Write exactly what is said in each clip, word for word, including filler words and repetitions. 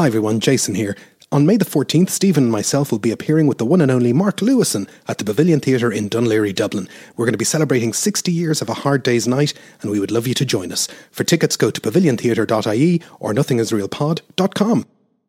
Hi everyone, Jason here. On May the fourteenth, Stephen and myself will be appearing with the one and only Mark Lewison at the Pavilion Theatre in Dunleary, Dublin. We're going to be celebrating sixty years of A Hard Day's Night, and we would love you to join us. For tickets, go to pavilion theatre dot I E or nothing is real pod dot com.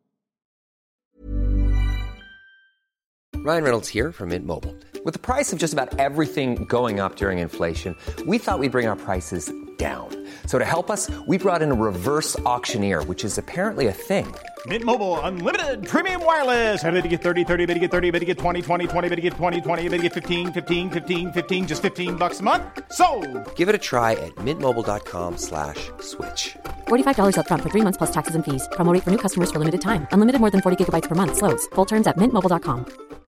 Ryan Reynolds here from Mint Mobile. With the price of just about everything going up during inflation, we thought we'd bring our prices down. So to help us, we brought in a reverse auctioneer, which is apparently a thing. Mint Mobile Unlimited Premium Wireless. How to get thirty, thirty, how to get thirty, how to get twenty, twenty, twenty, how to get twenty, twenty, how to get fifteen, fifteen, fifteen, fifteen, just fifteen bucks a month? Sold! Give it a try at mintmobile.com slash switch. forty-five dollars up front for three months plus taxes and fees. Promo rate for new customers for limited time. Unlimited more than forty gigabytes per month. Slows full terms at mint mobile dot com.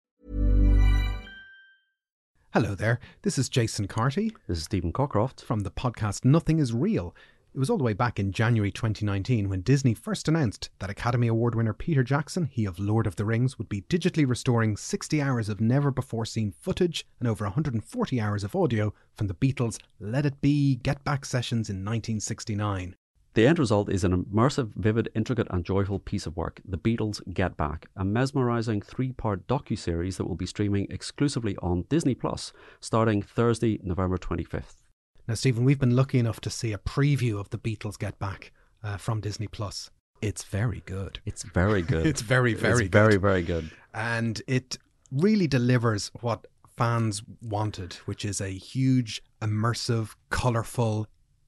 Hello there, this is Jason Carty. This is Stephen Cockcroft. From the podcast Nothing is Real. It was all the way back in January twenty nineteen when Disney first announced that Academy Award winner Peter Jackson, he of Lord of the Rings, would be digitally restoring sixty hours of never-before-seen footage and over one hundred forty hours of audio from the Beatles' Let It Be Get Back sessions in nineteen sixty-nine. The end result is an immersive, vivid, intricate and joyful piece of work, The Beatles Get Back, a mesmerising three-part docu-series that will be streaming exclusively on Disney Plus, starting Thursday, November twenty-fifth. Now, Stephen, we've been lucky enough to see a preview of The Beatles Get Back uh, from Disney Plus. It's very good. It's very good. It's very, very it's good. very, very good. And it really delivers what fans wanted, which is a huge, immersive, colourful,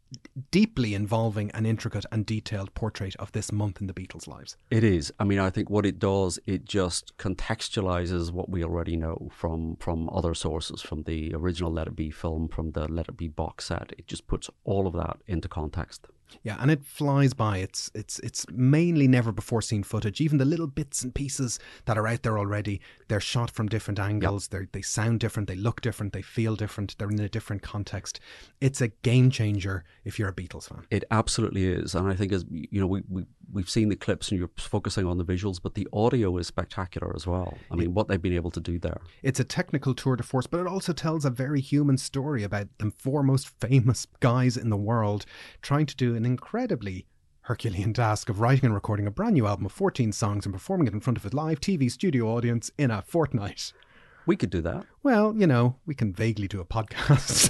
deeply involving and intricate and detailed portrait of this month in the Beatles' lives. It is. I mean, I think what it does, it just contextualises what we already know from, from other sources, from the original Let It Be film, from the Let It Be box set. It just puts all of that into context. Yeah, and it flies by. It's it's it's mainly never before seen footage. Even the little bits and pieces that are out there already, they're shot from different angles. Yep. They they sound different. They look different. They feel different. They're in a different context. It's a game changer if you're a Beatles fan. It absolutely is, and I think as you know, we we we've seen the clips and you're focusing on the visuals, but the audio is spectacular as well. I mean, what they've been able to do there. It's a technical tour de force, but it also tells a very human story about the four most famous guys in the world trying to do an incredibly Herculean task of writing and recording a brand new album of fourteen songs and performing it in front of a live T V studio audience in a fortnight. We could do that. Well, you know, we can vaguely do a podcast.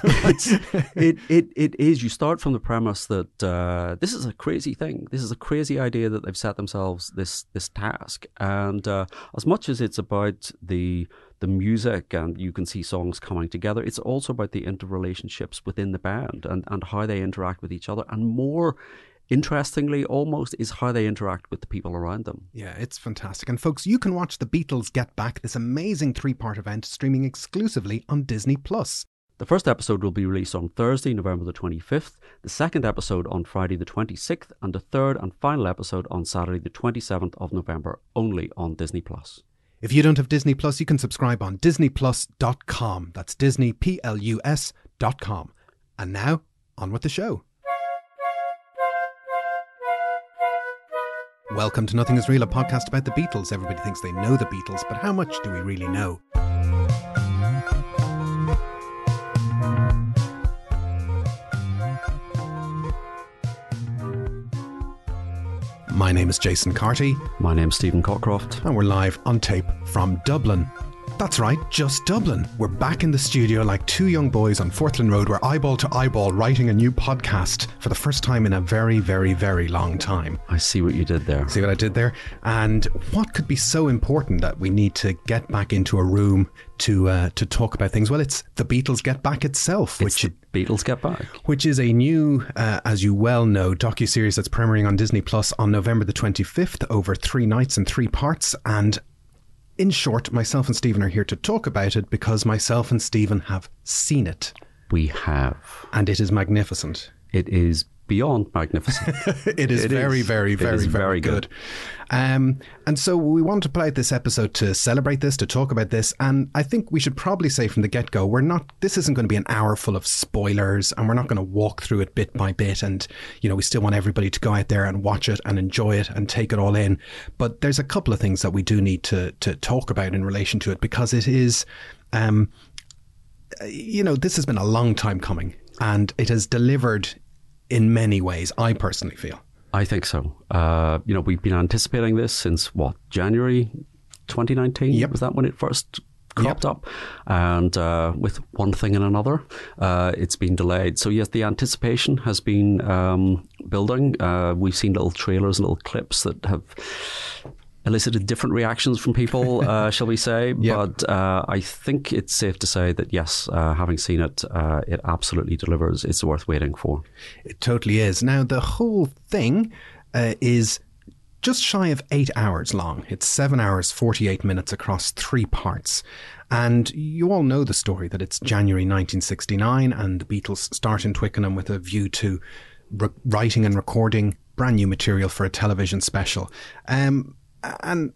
it, it, it is. You start from the premise that uh, this is a crazy thing. This is a crazy idea that they've set themselves this this task. And uh, as much as it's about the the music and you can see songs coming together, it's also about the interrelationships within the band and, and how they interact with each other. And more interestingly, almost, is how they interact with the people around them. Yeah, it's fantastic. And folks, you can watch The Beatles Get Back, this amazing three-part event, streaming exclusively on Disney Plus. The first episode will be released on Thursday, November the twenty-fifth, the second episode on Friday the twenty-sixth, and the third and final episode on Saturday the twenty-seventh of November, only on Disney Plus. If you don't have Disney Plus, you can subscribe on disney plus dot com. That's Disney, P L U S dot com. And now, on with the show. Welcome to Nothing is Real, a podcast about the Beatles. Everybody thinks they know the Beatles, but how much do we really know? My name is Jason Carty. My name's Stephen Cockcroft. And we're live on tape from Dublin. That's right, just Dublin. We're back in the studio like two young boys on Forthlin Road. We're eyeball to eyeball writing a new podcast for the first time in a very, very, very long time. I see what you did there. See what I did there? And what could be so important that we need to get back into a room to uh, to talk about things? Well, it's The Beatles Get Back itself. It's which The Beatles Get Back. Which is a new, uh, as you well know, docuseries that's premiering on Disney Plus on November the twenty-fifth over three nights and three parts. And in short, myself and Stephen are here to talk about it because myself and Stephen have seen it. We have. And it is magnificent. It is beyond magnificent. it is it very, is. very, very, very, very good. good. Um, and so we want to play out this episode to celebrate this, to talk about this. And I think we should probably say from the get-go, we're not, this isn't going to be an hour full of spoilers, and we're not going to walk through it bit by bit. And, you know, we still want everybody to go out there and watch it and enjoy it and take it all in. But there's a couple of things that we do need to, to talk about in relation to it, because it is, um, you know, this has been a long time coming, and it has delivered in many ways, I personally feel. I think so. Uh, you know, we've been anticipating this since, what, January twenty nineteen? Yep. Was that when it first cropped Yep. up? And uh, with one thing and another, uh, it's been delayed. So yes, the anticipation has been um, building. Uh, we've seen little trailers and little clips that have elicited different reactions from people, uh, shall we say. Yep. But uh, I think it's safe to say that, yes, uh, having seen it, uh, it absolutely delivers. It's worth waiting for. It totally is. Now, the whole thing uh, is just shy of eight hours long. It's seven hours, forty-eight minutes across three parts. And you all know the story that it's January nineteen sixty-nine and the Beatles start in Twickenham with a view to re- writing and recording brand new material for a television special. Um, and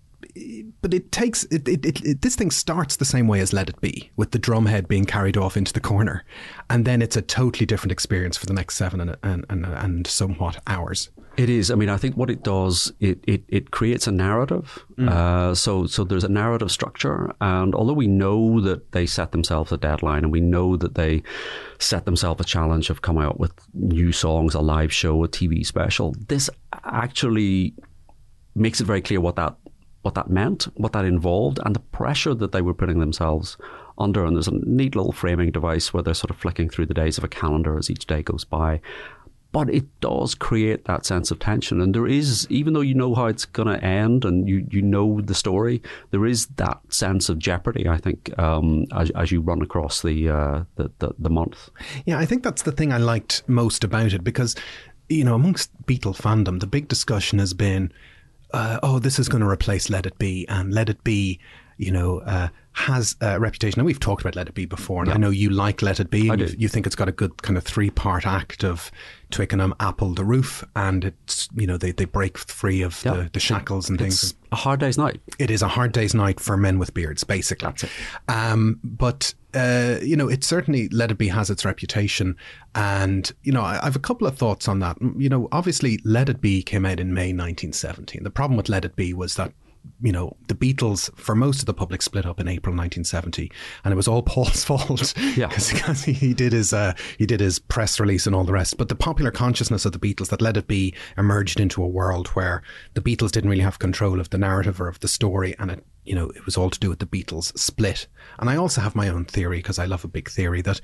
but it takes it, it, it, it this thing starts the same way as Let It Be, with the drumhead being carried off into the corner, and then it's a totally different experience for the next seven and and and, and somewhat hours. It is. I mean, I think what it does, it it, it creates a narrative. Mm. Uh, so so there's a narrative structure, and although we know that they set themselves a deadline, and we know that they set themselves a challenge of coming out with new songs, a live show, a T V special, this actually makes it very clear what that what that meant, what that involved, and the pressure that they were putting themselves under. And there's a neat little framing device where they're sort of flicking through the days of a calendar as each day goes by. But it does create that sense of tension. And there is, even though you know how it's going to end and you, you know the story, there is that sense of jeopardy, I think, um, as, as you run across the, uh, the, the the month. Yeah, I think that's the thing I liked most about it, because, you know, amongst Beatle fandom, the big discussion has been, Uh, oh, this is going to replace Let It Be, and Let It Be, you know, uh, has a reputation. Now, we've talked about Let It Be before, and yeah. I know you like Let It Be, and you, you think it's got a good kind of three-part act of Twickenham, Apple, the roof, and it's, you know, they, they break free of yeah. the, the shackles and it's things. A hard day's night. It is a hard day's night for men with beards, basically. That's it. Um, but, uh, you know, it certainly, Let It Be has its reputation. And, you know, I, I have a couple of thoughts on that. You know, obviously, Let It Be came out in May nineteen seventy. And the problem with Let It Be was that, you know, the Beatles, for most of the public, split up in April nineteen seventy, and it was all Paul's fault. Yeah, because he, he did his uh, he did his press release and all the rest. But the popular consciousness of the Beatles, that Let It Be emerged into a world where the Beatles didn't really have control of the narrative or of the story, and it, you know, it was all to do with the Beatles split. And I also have my own theory, because I love a big theory, that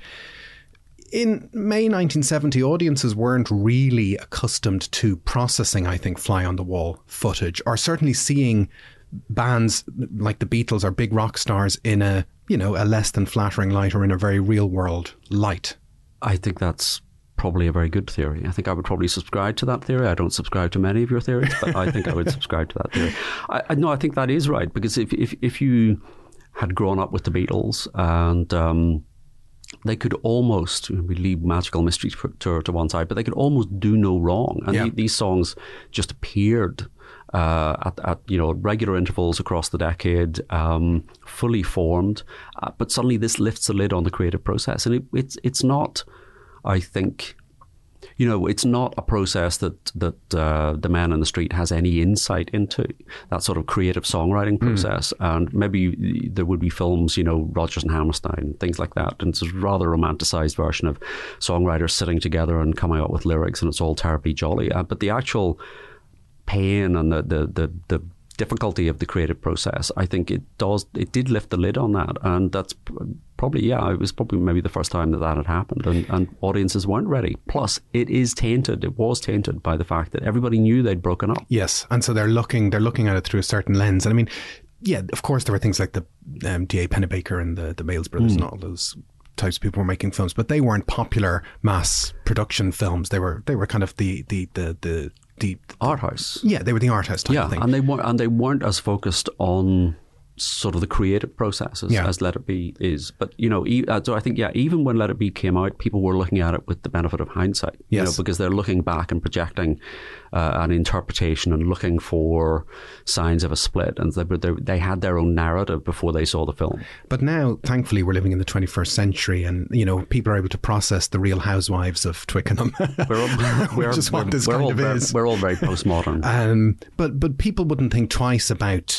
in May nineteen seventy, audiences weren't really accustomed to processing, I think, fly on the wall footage, or certainly seeing bands like the Beatles or big rock stars in a, you know, a less than flattering light, or in a very real world light. I think that's probably a very good theory. I think I would probably subscribe to that theory. I don't subscribe to many of your theories, but I think I would subscribe to that theory. I, I no, I think that is right, because if if if you had grown up with the Beatles and um, they could almost, we leave Magical Mystery Tour to one side, but they could almost do no wrong. And yeah. the, these songs just appeared uh, at, at, you know, regular intervals across the decade, um, fully formed. Uh, but suddenly this lifts the lid on the creative process. And it, it's it's not, I think, you know, it's not a process that that uh, the man in the street has any insight into, that sort of creative songwriting process. Mm. And maybe there would be films, you know, Rodgers and Hammerstein, things like that. And it's a rather romanticized version of songwriters sitting together and coming out with lyrics, and it's all terribly jolly. Uh, but the actual pain and the, the, the, the difficulty of the creative process, I think it does, it did lift the lid on that. And that's probably, yeah, it was probably maybe the first time that that had happened, and, and audiences weren't ready. Plus, it is tainted, it was tainted by the fact that everybody knew they'd broken up. Yes, and so they're looking, they're looking at it through a certain lens. And I mean, yeah, of course there were things like the um, D A Pennebaker and the, the Bales brothers mm. and all those types of people were making films, but they weren't popular mass production films. They were, they were kind of the, the, the, the, the, the art house. Yeah, they were the art house type yeah, of thing. and they weren't, and they weren't as focused on sort of the creative process as, yeah. as Let It Be is. But, you know, e- so I think, yeah, even when Let It Be came out, people were looking at it with the benefit of hindsight, you yes. know, because they're looking back and projecting uh, an interpretation and looking for signs of a split. And they, they, they had their own narrative before they saw the film. But now, thankfully, we're living in the twenty-first century, and, you know, people are able to process the Real Housewives of Twickenham, we're all, we're, which is what this we're kind all of very, is. We're all very postmodern. Um, but, but people wouldn't think twice about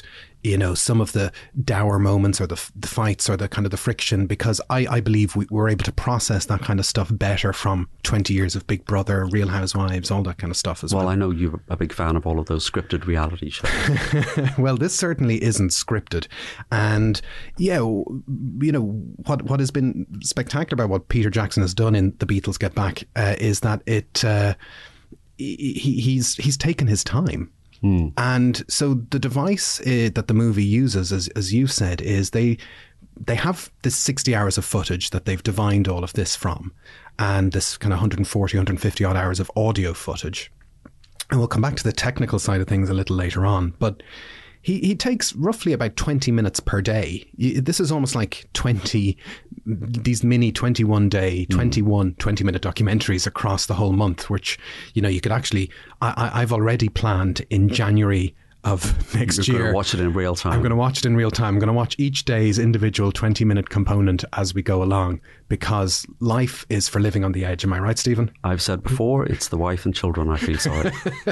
you know, some of the dour moments or the, the fights or the kind of the friction, because I, I believe we were able to process that kind of stuff better from twenty years of Big Brother, Real Housewives, all that kind of stuff as well. Well, I know you're a big fan of all of those scripted reality shows. Well, this certainly isn't scripted. And yeah, you know, what what has been spectacular about what Peter Jackson has done in The Beatles Get Back uh, is that it uh, he, he's he's taken his time. Mm. And so the device uh, that the movie uses, as as you said, is they they have this sixty hours of footage that they've divined all of this from, and this kind of one hundred forty, one hundred fifty odd hours of audio footage. And we'll come back to the technical side of things a little later on, but he, he takes roughly about twenty minutes per day. This is almost like twenty, these mini twenty-one day, twenty-one twenty minute documentaries across the whole month, which, you know, you could actually, I, I've already planned in January of next You're year. Going to watch it in real time. I'm going to watch it in real time. I'm going to watch each day's individual twenty minute component as we go along, because life is for living on the edge. Am I right, Stephen? I've said before, it's the wife and children I feel sorry.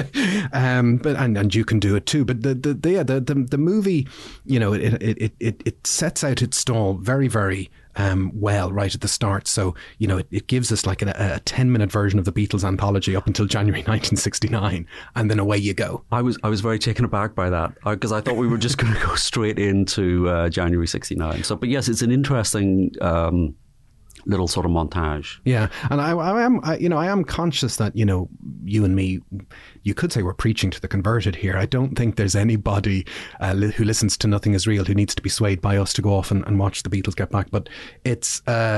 um, but and, and you can do it too. But the the the the, the, the movie, you know, it, it it it sets out its stall very very. Um, well, right at the start. So, you know, it, it gives us like a, a ten minute version of the Beatles anthology up until January nineteen sixty-nine, and then away you go. I was I was very taken aback by that, because I, I thought we were just going to go straight into uh, January sixty-nine. So, but yes, it's an interesting um, little sort of montage. Yeah, and I, I am, I, you know, I am conscious that, you know, you and me, you could say we're preaching to the converted here. I don't think there's anybody uh, li- who listens to Nothing Is Real who needs to be swayed by us to go off and, and watch The Beatles Get Back. But it's, uh,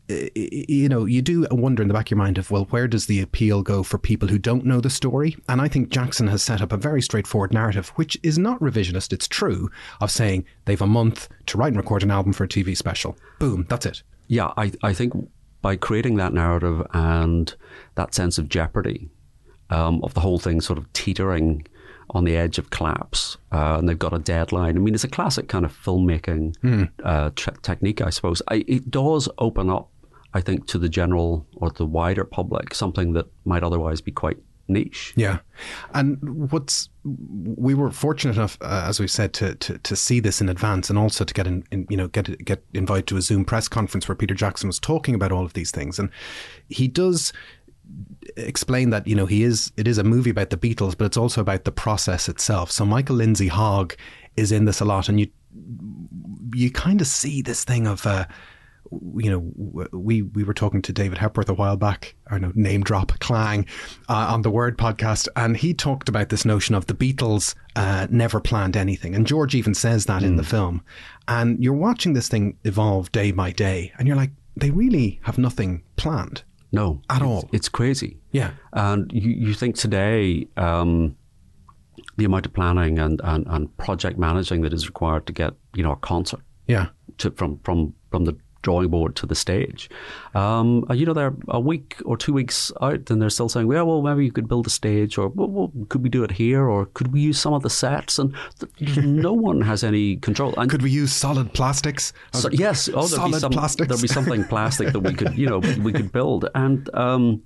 you know, you do wonder in the back of your mind of, well, where does the appeal go for people who don't know the story? And I think Jackson has set up a very straightforward narrative, which is not revisionist. It's true, of saying they've a month to write and record an album for a T V special. Boom, that's it. Yeah, I, I think by creating that narrative and that sense of jeopardy, um, of the whole thing sort of teetering on the edge of collapse, uh, and they've got a deadline. I mean, it's a classic kind of filmmaking mm. uh, t- technique, I suppose. I, it does open up, I think, to the general or the wider public, something that might otherwise be quite niche. Yeah. And what's, we were fortunate enough, uh, as we said, to, to to see this in advance, and also to get in, in you know get get invited to a Zoom press conference where Peter Jackson was talking about all of these things. And he does explain that, you know, he is it is a movie about the Beatles, but it's also about the process itself. So Michael Lindsay Hogg is in this a lot, and you you kind of see this thing of uh you know, we we were talking to David Hepworth a while back, or no, name drop, Clang, uh, on the Word podcast, and he talked about this notion of the Beatles uh, never planned anything, and George even says that mm. in the film. And you're watching this thing evolve day by day, and you're like, they really have nothing planned. No, at it's, all. It's crazy. Yeah, and you you think today. Um, the amount of planning and, and, and project managing that is required to get, you know, a concert yeah, to, from from from the drawing board to the stage. Um, you know, they're a week or two weeks out and they're still saying, well, well, maybe you could build a stage, or well, well, could we do it here, or could we use some of the sets? And th- no one has any control. And could we use solid plastics? So, yes, oh, there'd solid be some, plastics. There'd be something plastic that we could, you know, we could build. And um,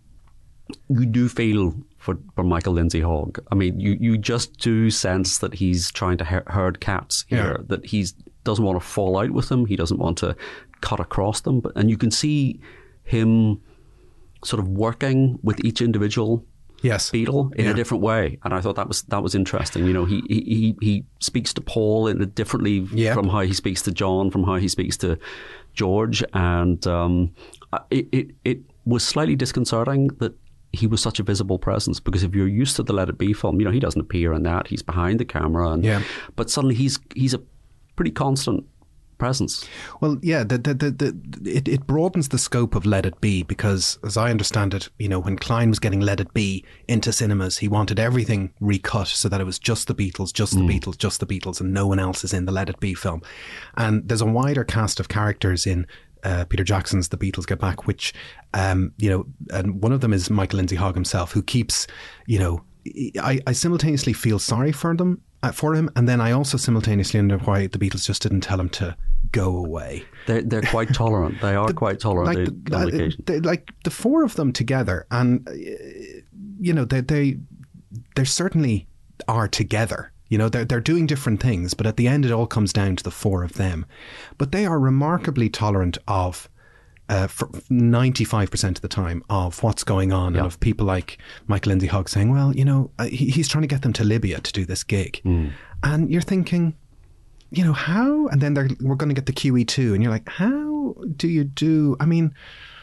you do feel for, for Michael Lindsay Hogg. I mean, you, you just do sense that he's trying to her- herd cats here, yeah. that he's doesn't want to fall out with them. He doesn't want to cut across them. But, and you can see him sort of working with each individual yes. Beatle in yeah. a different way. And I thought that was that was interesting. You know, he he, he speaks to Paul in a differently yep. from how he speaks to John, from how he speaks to George. And um, it, it, it was slightly disconcerting that he was such a visible presence, because if you're used to the Let It Be film, you know, he doesn't appear in that. He's behind the camera. And, yeah. But suddenly he's he's a pretty constant presence. Well, yeah, the, the, the, the, it, it broadens the scope of Let It Be, because as I understand it, you know, when Klein was getting Let It Be into cinemas, he wanted everything recut so that it was just the Beatles, just the mm. Beatles, just the Beatles, and no one else is in the Let It Be film. And there's a wider cast of characters in Uh, Peter Jackson's The Beatles Get Back, which, um, you know, and one of them is Michael Lindsay Hogg himself, who keeps, you know, I, I simultaneously feel sorry for them, uh, for him, and then I also simultaneously wonder why the Beatles just didn't tell him to go away. They're, they're quite tolerant. They are the, quite tolerant like the, the, on uh, occasion. They, like the four of them together, and, uh, you know, they, they, they certainly are together. You know, they're, they're doing different things, but at the end it all comes down to the four of them. But they are remarkably tolerant of, uh, for ninety-five percent of the time, of what's going on, yeah. and of people like Michael Lindsay Hogg saying, well, you know, uh, he, he's trying to get them to Libya to do this gig. Mm. And you're thinking, you know, how? And then they're, we're going to get the Q E two. And you're like, how do you do, I mean...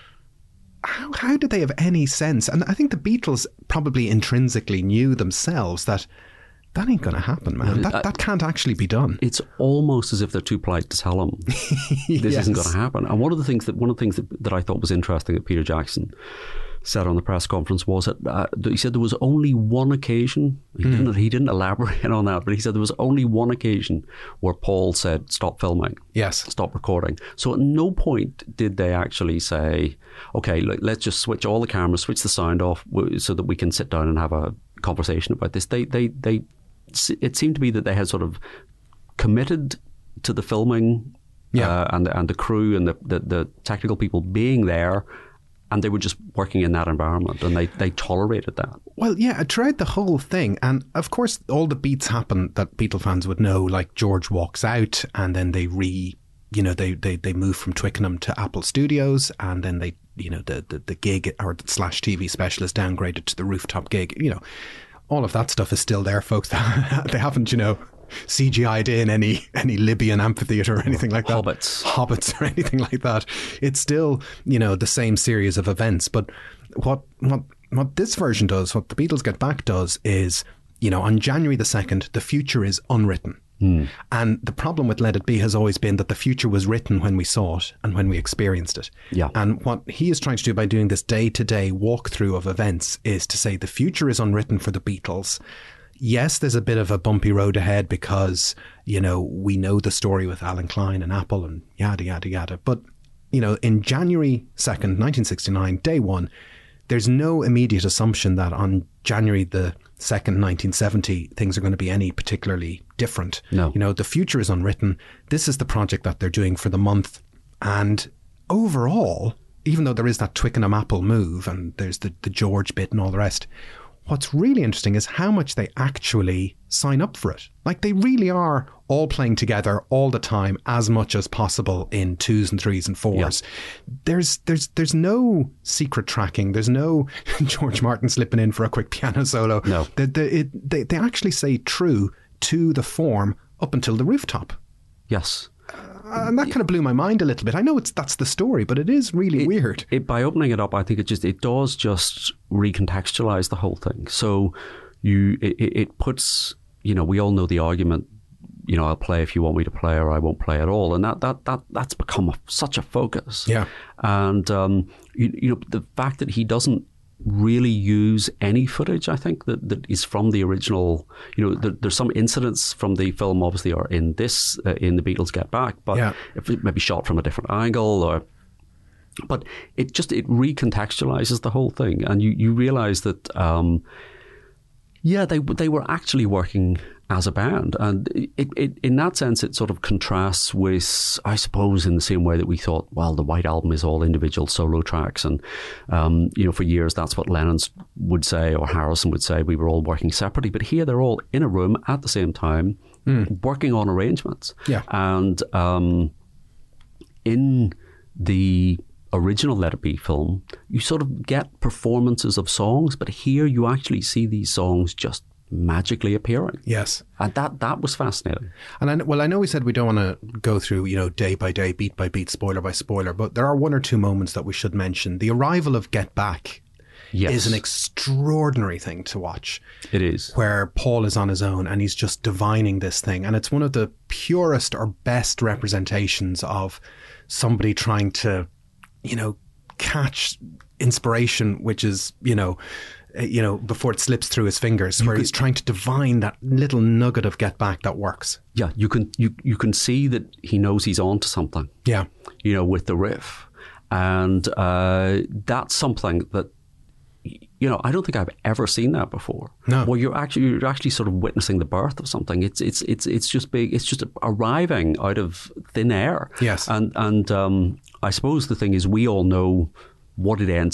How, how do they have any sense? And I think the Beatles probably intrinsically knew themselves that that ain't going to happen, man. That that can't actually be done. It's almost as if they're too polite to tell them this yes. isn't going to happen. And one of the things that one of the things that, that I thought was interesting that Peter Jackson said on the press conference was that uh, he said there was only one occasion. He mm. didn't he didn't elaborate on that, but he said there was only one occasion where Paul said, "Stop filming, yes, stop recording." So at no point did they actually say, "Okay, let's just switch all the cameras, switch the sound off, so that we can sit down and have a conversation about this." They they they. It seemed to be that they had sort of committed to the filming, yeah. uh, and and the crew and the, the the technical people being there. And they were just working in that environment, and they, they tolerated that. Well, yeah, throughout the whole thing. And of course, all the beats happen that Beatle fans would know, like George walks out and then they re, you know, they, they, they move from Twickenham to Apple Studios, and then they, you know, the, the, the gig or the slash T V special is downgraded to the rooftop gig. You know, all of that stuff is still there, folks. They haven't, you know, C G I'd in any any Libyan amphitheatre or anything like that. Hobbits. Hobbits or anything like that. It's still, you know, the same series of events. But what what what this version does, what the Beatles Get Back does is, you know, on January the second, the future is unwritten. Mm. And the problem with Let It Be has always been that the future was written when we saw it and when we experienced it. Yeah. And what he is trying to do by doing this day-to-day walkthrough of events is to say the future is unwritten for the Beatles. Yes, there's a bit of a bumpy road ahead because, you know, we know the story with Alan Klein and Apple and yada, yada, yada. But, you know, in January second, nineteen sixty-nine, day one, there's no immediate assumption that on January the second, nineteen seventy, things are going to be any particularly different. No. You know, the future is unwritten. This is the project that they're doing for the month. And overall, even though there is that Twickenham Apple move and there's the, the George bit and all the rest, what's really interesting is how much they actually sign up for it. Like, they really are all playing together all the time, as much as possible in twos and threes and fours. Yeah. There's there's there's no secret tracking. There's no George Martin slipping in for a quick piano solo. No. They, they, it, they, they actually stay true to the form up until the rooftop. Yes. Uh, and that kind of blew my mind a little bit. I know it's that's the story, but it is really it, weird. It, by opening it up, I think it just it does just recontextualize the whole thing. So you it, it puts, you know, we all know the argument, you know, I'll play if you want me to play, or I won't play at all, and that that that that's become a, such a focus. Yeah, and um, you, you know, the fact that he doesn't really use any footage, I think, that, that is from the original. You know, there, there's some incidents from the film, obviously, are in this, uh, in The Beatles Get Back, but yeah. if it may be shot from a different angle, or but it just, it recontextualizes the whole thing, and you, you realize that, um, yeah, they they were actually working as a band, and it, it in that sense it sort of contrasts with, I suppose, in the same way that we thought, well, the White Album is all individual solo tracks, and um, you know, for years that's what Lennon would say, or Harrison would say, we were all working separately. But here they're all in a room at the same time, mm. working on arrangements. Yeah, and um, in the original Let It Be film, you sort of get performances of songs, but here you actually see these songs just magically appearing. Yes. And that that was fascinating. And I, well, I know we said we don't want to go through, you know, day by day, beat by beat, spoiler by spoiler, but there are one or two moments that we should mention. The arrival of Get Back yes. is an extraordinary thing to watch. It is. Where Paul is on his own and he's just divining this thing. And it's one of the purest or best representations of somebody trying to, you know, catch inspiration, which is, you know, uh, you know, before it slips through his fingers, where he's trying to divine that little nugget of Get Back that works. Yeah, you can you you can see that he knows he's on to something. Yeah, you know, with the riff, and uh, that's something that, you know, I don't think I've ever seen that before. No, well, you're actually you're actually sort of witnessing the birth of something. It's it's it's it's just big. It's just arriving out of thin air. Yes, and and um, I suppose the thing is, we all know what it ends up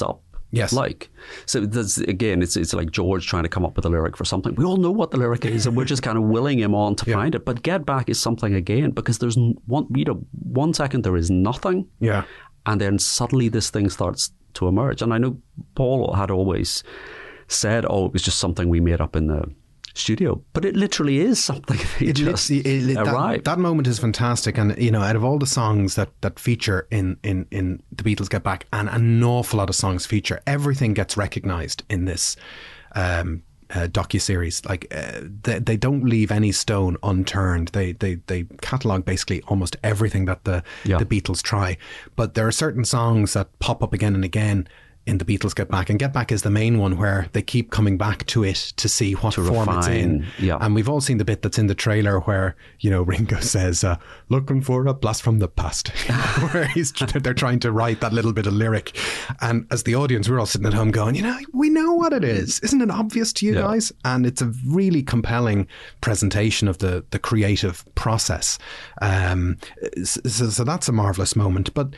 Yes. like. So there's, again, it's it's like George trying to come up with a lyric for something. We all know what the lyric is, and we're just kind of willing him on to yeah. find it. But Get Back is something again, because there's one, you know, one second there is nothing, yeah, and then suddenly this thing starts to emerge. And I know Paul had always said, "Oh, it was just something we made up in the studio," but it literally is something that it just it, it, arrived. That, that moment is fantastic, and you know, out of all the songs that, that feature in, in, in The Beatles Get Back, and an awful lot of songs feature, everything gets recognised in this um, uh, docu-series. Like uh, they, they don't leave any stone unturned. They they they catalogue basically almost everything that the yeah. the Beatles try. But there are certain songs that pop up again and again in The Beatles Get Back, and Get Back is the main one where they keep coming back to it to see what to form refine, it's in. Yeah. And we've all seen the bit that's in the trailer where, you know, Ringo says, uh, looking for a blast from the past, where he's, they're trying to write that little bit of lyric. And as the audience, we're all sitting at home going, you know, we know what it is. Isn't it obvious to you yeah. guys? And it's a really compelling presentation of the, the creative process. Um, so, so that's a marvellous moment. But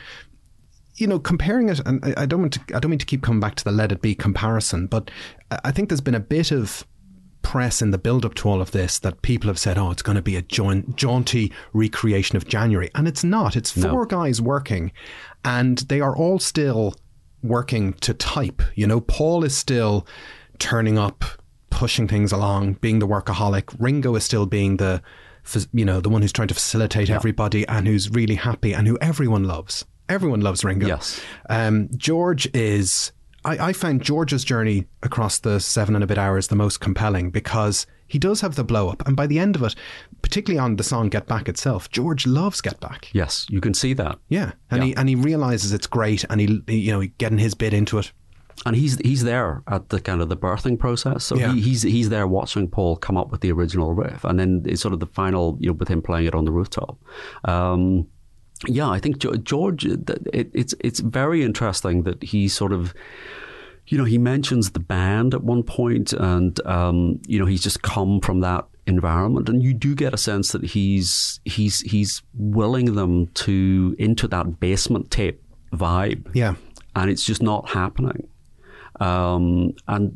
you know, comparing it, and I don't want to, I don't mean to keep coming back to the Let It Be comparison, but I think there's been a bit of press in the build-up to all of this that people have said, oh, it's going to be a jaunt, jaunty recreation of January. And it's not. It's four no. guys working, and they are all still working to type. You know, Paul is still turning up, pushing things along, being the workaholic. Ringo is still being the, you know, the one who's trying to facilitate yeah. everybody, and who's really happy, and who everyone loves. Everyone loves Ringo. Yes. Um, George is... I, I found George's journey across the seven and a bit hours the most compelling, because he does have the blow-up. And by the end of it, particularly on the song Get Back itself, George loves Get Back. Yes, you can see that. Yeah. And, yeah. He, and he realises it's great, and he, he you know, getting his bit into it. And he's he's there at the kind of the birthing process. So yeah. he, he's he's there watching Paul come up with the original riff. And then it's sort of the final, you know, with him playing it on the rooftop. Um Yeah, I think George, it, it's it's very interesting that he sort of, you know, he mentions the band at one point, and, um, you know, he's just come from that environment. And you do get a sense that he's he's he's willing them to into that basement tape vibe. Yeah. And it's just not happening. Um, and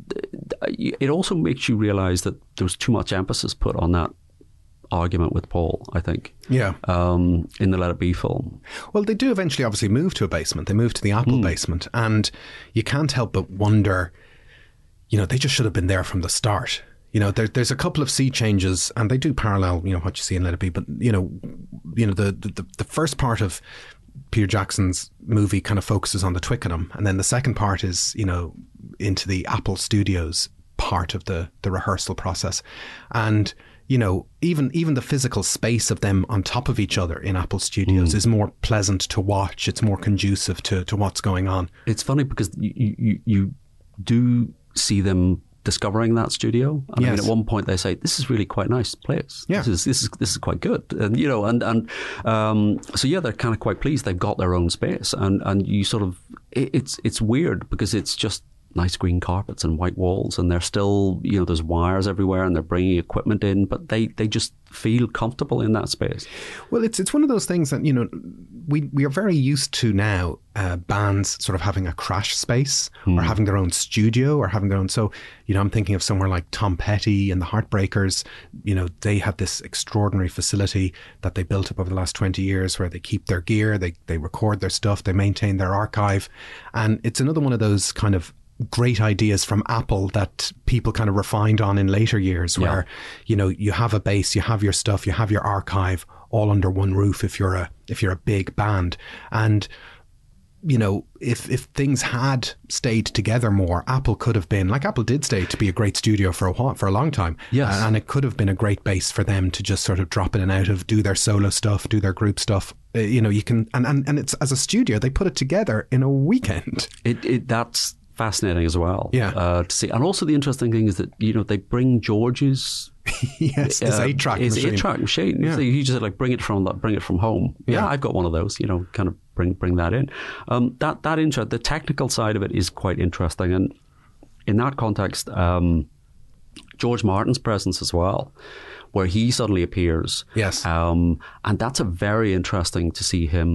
it also makes you realise that there was too much emphasis put on that argument with Paul, I think. Yeah. Um, in the Let It Be film. Well, they do eventually obviously move to a basement. They move to the Apple mm. basement, and you can't help but wonder, you know, they just should have been there from the start. You know, there, there's a couple of sea changes, and they do parallel, you know, what you see in Let It Be, but, you know, you know, the, the, the first part of Peter Jackson's movie kind of focuses on the Twickenham, and then the second part is, you know, into the Apple Studios part of the, the rehearsal process. And you know, even even the physical space of them on top of each other in Apple Studios mm. is more pleasant to watch. It's more conducive to, to what's going on. It's funny because you, you, you do see them discovering that studio. I yes. mean, at one point they say, "This is really quite nice place. Yeah. This is this is this is quite good." And you know, and and um, so yeah, they're kind of quite pleased they've got their own space, and and you sort of it, it's it's weird because it's just nice green carpets and white walls, and they're still, you know, there's wires everywhere, and they're bringing equipment in, but they, they just feel comfortable in that space. Well, it's it's one of those things that, you know, we, we are very used to now, uh, bands sort of having a crash space mm. or having their own studio or having their own. So, you know, I'm thinking of somewhere like Tom Petty and the Heartbreakers. You know, they have this extraordinary facility that they built up over the last twenty years where they keep their gear, they, they record their stuff, they maintain their archive. And it's another one of those kind of great ideas from Apple that people kind of refined on in later years, where, yeah. you know, you have a base, you have your stuff, you have your archive all under one roof if you're a if you're a big band. And, you know, if if things had stayed together more, Apple could have been, like Apple did stay to be a great studio for a while, for a long time. Yes. And it could have been a great base for them to just sort of drop in and out of, do their solo stuff, do their group stuff. Uh, you know, you can, and, and, and it's, as a studio, they put it together in a weekend. It, it that's fascinating as well. Yeah. Uh, to see. And also the interesting thing is that, you know, they bring George's yes, his uh, eight-track his machine. eight-track machine. Yeah. So you just like bring it from bring it from home. Yeah. yeah, I've got one of those. You know, kind of bring bring that in. Um, that that intro, the technical side of it is quite interesting, and in that context, um, George Martin's presence as well, where he suddenly appears. Yes, um, and that's a very interesting to see him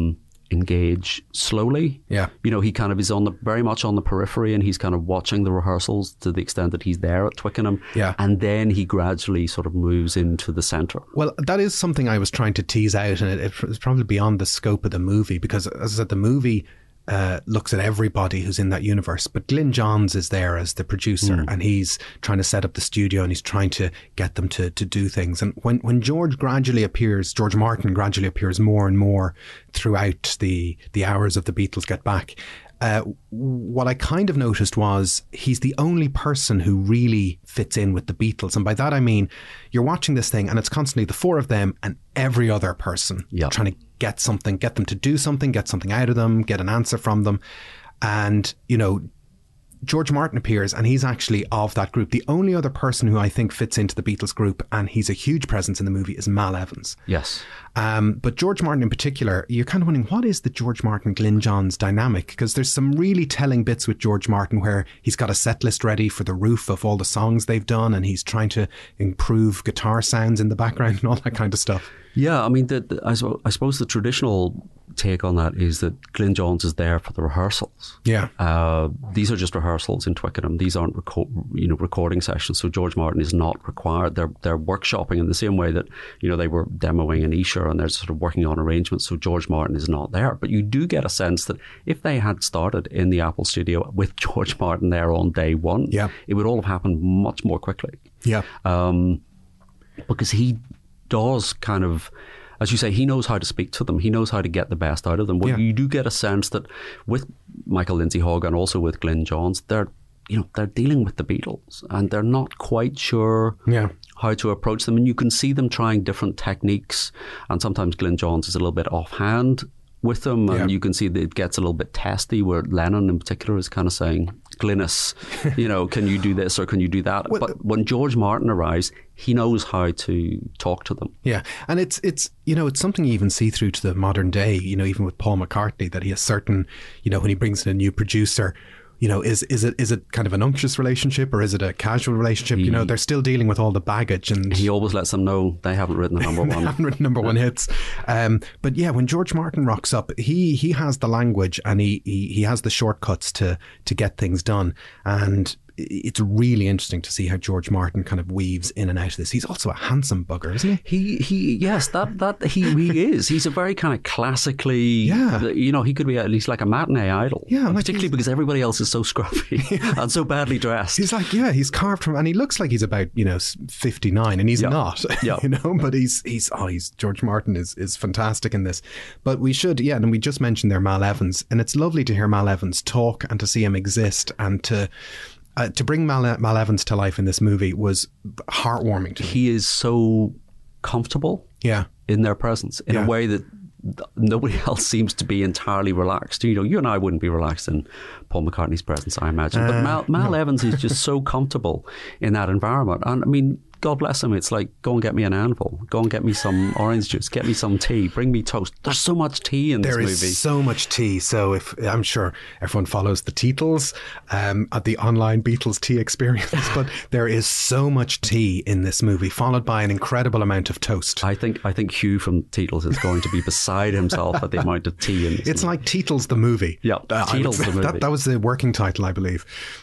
engage slowly. Yeah. You know, he kind of is on the very much on the periphery, and he's kind of watching the rehearsals to the extent that he's there at Twickenham. Yeah. And then he gradually sort of moves into the centre. Well, that is something I was trying to tease out, and it, it's probably beyond the scope of the movie, because, as I said, the movie uh, looks at everybody who's in that universe, but Glyn Johns is there as the producer, mm. and he's trying to set up the studio, and he's trying to get them to to do things. And when, when George gradually appears, George Martin gradually appears more and more throughout the, the hours of The Beatles Get Back, Uh, what I kind of noticed was he's the only person who really fits in with the Beatles. And by that I mean, you're watching this thing and it's constantly the four of them and every other person yep. trying to get something, get them to do something, get something out of them, get an answer from them. And, you know, George Martin appears and he's actually of that group. The only other person who I think fits into the Beatles group, and he's a huge presence in the movie, is Mal Evans. Yes. Um, but George Martin in particular, you're kind of wondering, what is the George Martin Glyn Johns dynamic? Because there's some really telling bits with George Martin where he's got a set list ready for the roof of all the songs they've done, and he's trying to improve guitar sounds in the background and all that kind of stuff. Yeah, I mean, the, the, I, I suppose the traditional take on that is that Glyn Johns is there for the rehearsals. Yeah. Uh, these are just rehearsals in Twickenham. These aren't reco- you know, recording sessions. So George Martin is not required. They're they're workshopping in the same way that, you know, they were demoing in Esher and they're sort of working on arrangements. So George Martin is not there. But you do get a sense that if they had started in the Apple studio with George Martin there on day one, yeah. it would all have happened much more quickly. Yeah. Um, because he does kind of, as you say, he knows how to speak to them. He knows how to get the best out of them. Well, yeah. You do get a sense that with Michael Lindsay Hogg and also with Glyn Johns, they're, you know, they're dealing with the Beatles and they're not quite sure yeah. how to approach them. And you can see them trying different techniques. And sometimes Glyn Johns is a little bit offhand with them, and yeah. you can see that it gets a little bit testy, where Lennon in particular is kind of saying, Glynis, you know, can you do this or can you do that? Well, but when George Martin arrives, he knows how to talk to them. Yeah, and it's it's you know, it's something you even see through to the modern day, you know, even with Paul McCartney, that he has certain, you know, when he brings in a new producer, you know, is is it is it kind of an unctuous relationship or is it a casual relationship? He, you know, they're still dealing with all the baggage, and he always lets them know they haven't written the number one. they haven't written number one hits. Um, but yeah, when George Martin rocks up, he he has the language and he he, he has the shortcuts to to get things done, and it's really interesting to see how George Martin kind of weaves in and out of this. He's also a handsome bugger, isn't he? He, he, yes, that, that he, he is. He's a very kind of classically, yeah. you know, he could be at least like a matinee idol. Yeah. Like particularly because everybody else is so scruffy yeah. and so badly dressed. He's like, yeah, he's carved from, and he looks like he's about, you know, fifty-nine, and he's yep. not, yep. you know, but he's, he's, oh, he's, George Martin is, is fantastic in this. But we should, yeah, and we just mentioned there Mal Evans, and it's lovely to hear Mal Evans talk and to see him exist, and to, Uh, to bring Mal, Mal Evans to life in this movie was heartwarming to me. He is so comfortable yeah. in their presence in yeah. a way that th- nobody else seems to be entirely relaxed. You know, you and I wouldn't be relaxed in Paul McCartney's presence, I imagine. Uh, but Mal, Mal no. Evans is just so comfortable in that environment. And I mean, God bless him. It's like, go and get me an anvil. Go and get me some orange juice. Get me some tea. Bring me toast. There's so much tea in this there movie. There is so much tea. So if I'm sure everyone follows the Teetles um, at the online Beatles tea experience, but there is so much tea in this movie, followed by an incredible amount of toast. I think I think Hugh from Teetles is going to be beside himself at the amount of tea in this It's movie. like Teetles the movie. Yeah, uh, Teetles the movie. That, that was the working title, I believe.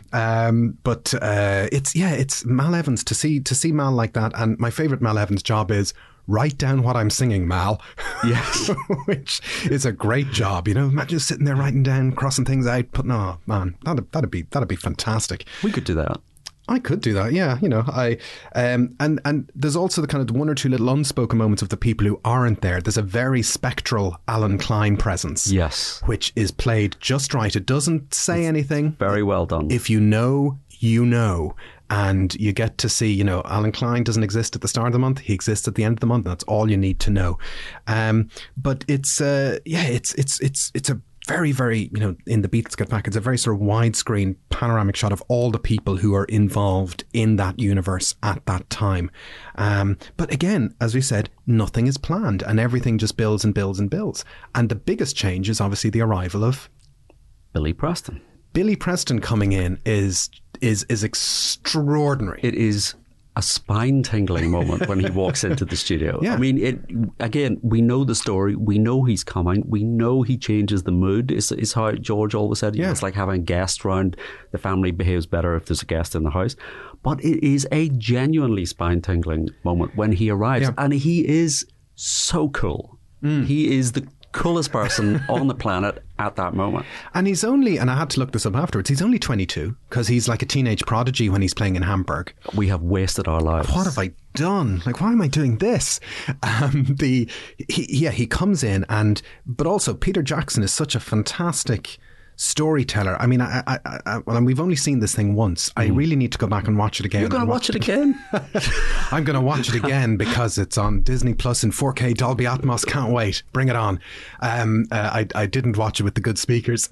Um, but uh, it's yeah, it's Mal Evans to see to see Mal like that. And my favourite Mal Evans job is write down what I'm singing, Mal. Yes. Which is a great job. You know, imagine sitting there writing down, crossing things out, putting, oh man, that'd, that'd be that'd be fantastic. We could do that. I could do that, yeah. You know, I um, and and there's also the kind of one or two little unspoken moments of the people who aren't there. There's a very spectral Alan Klein presence, yes, which is played just right. It doesn't say it's anything. Very well done. If you know, you know. And you get to see, you know, Alan Klein doesn't exist at the start of the month. He exists at the end of the month. That's all you need to know. Um, but it's, uh, yeah, it's it's it's it's a very, very, you know, in The Beatles Get Back, it's a very sort of widescreen panoramic shot of all the people who are involved in that universe at that time. Um, but again, as we said, nothing is planned and everything just builds and builds and builds. And the biggest change is obviously the arrival of Billy Preston. Billy Preston coming in is is is extraordinary. It is a spine-tingling moment when he walks into the studio. Yeah. I mean, it again, we know the story. We know he's coming. We know he changes the mood. Is is how George always said. You Yeah. know, it's like having guests around. The family behaves better if there's a guest in the house. But it is a genuinely spine-tingling moment when he arrives. Yeah. And he is so cool. Mm. He is the coolest person on the planet at that moment. And he's only, and I had to look this up afterwards, he's only twenty-two because he's like a teenage prodigy when he's playing in Hamburg. We have wasted our lives. What have I done? Like, why am I doing this? Um, the he, yeah, he comes in, and but also Peter Jackson is such a fantastic storyteller. I mean, I, I, I, well, we've only seen this thing once. I really need to go back and watch it again. You're going to watch it again? I'm going to watch it again because it's on Disney Plus in four K Dolby Atmos. Can't wait. Bring it on. Um, uh, I, I didn't watch it with the good speakers.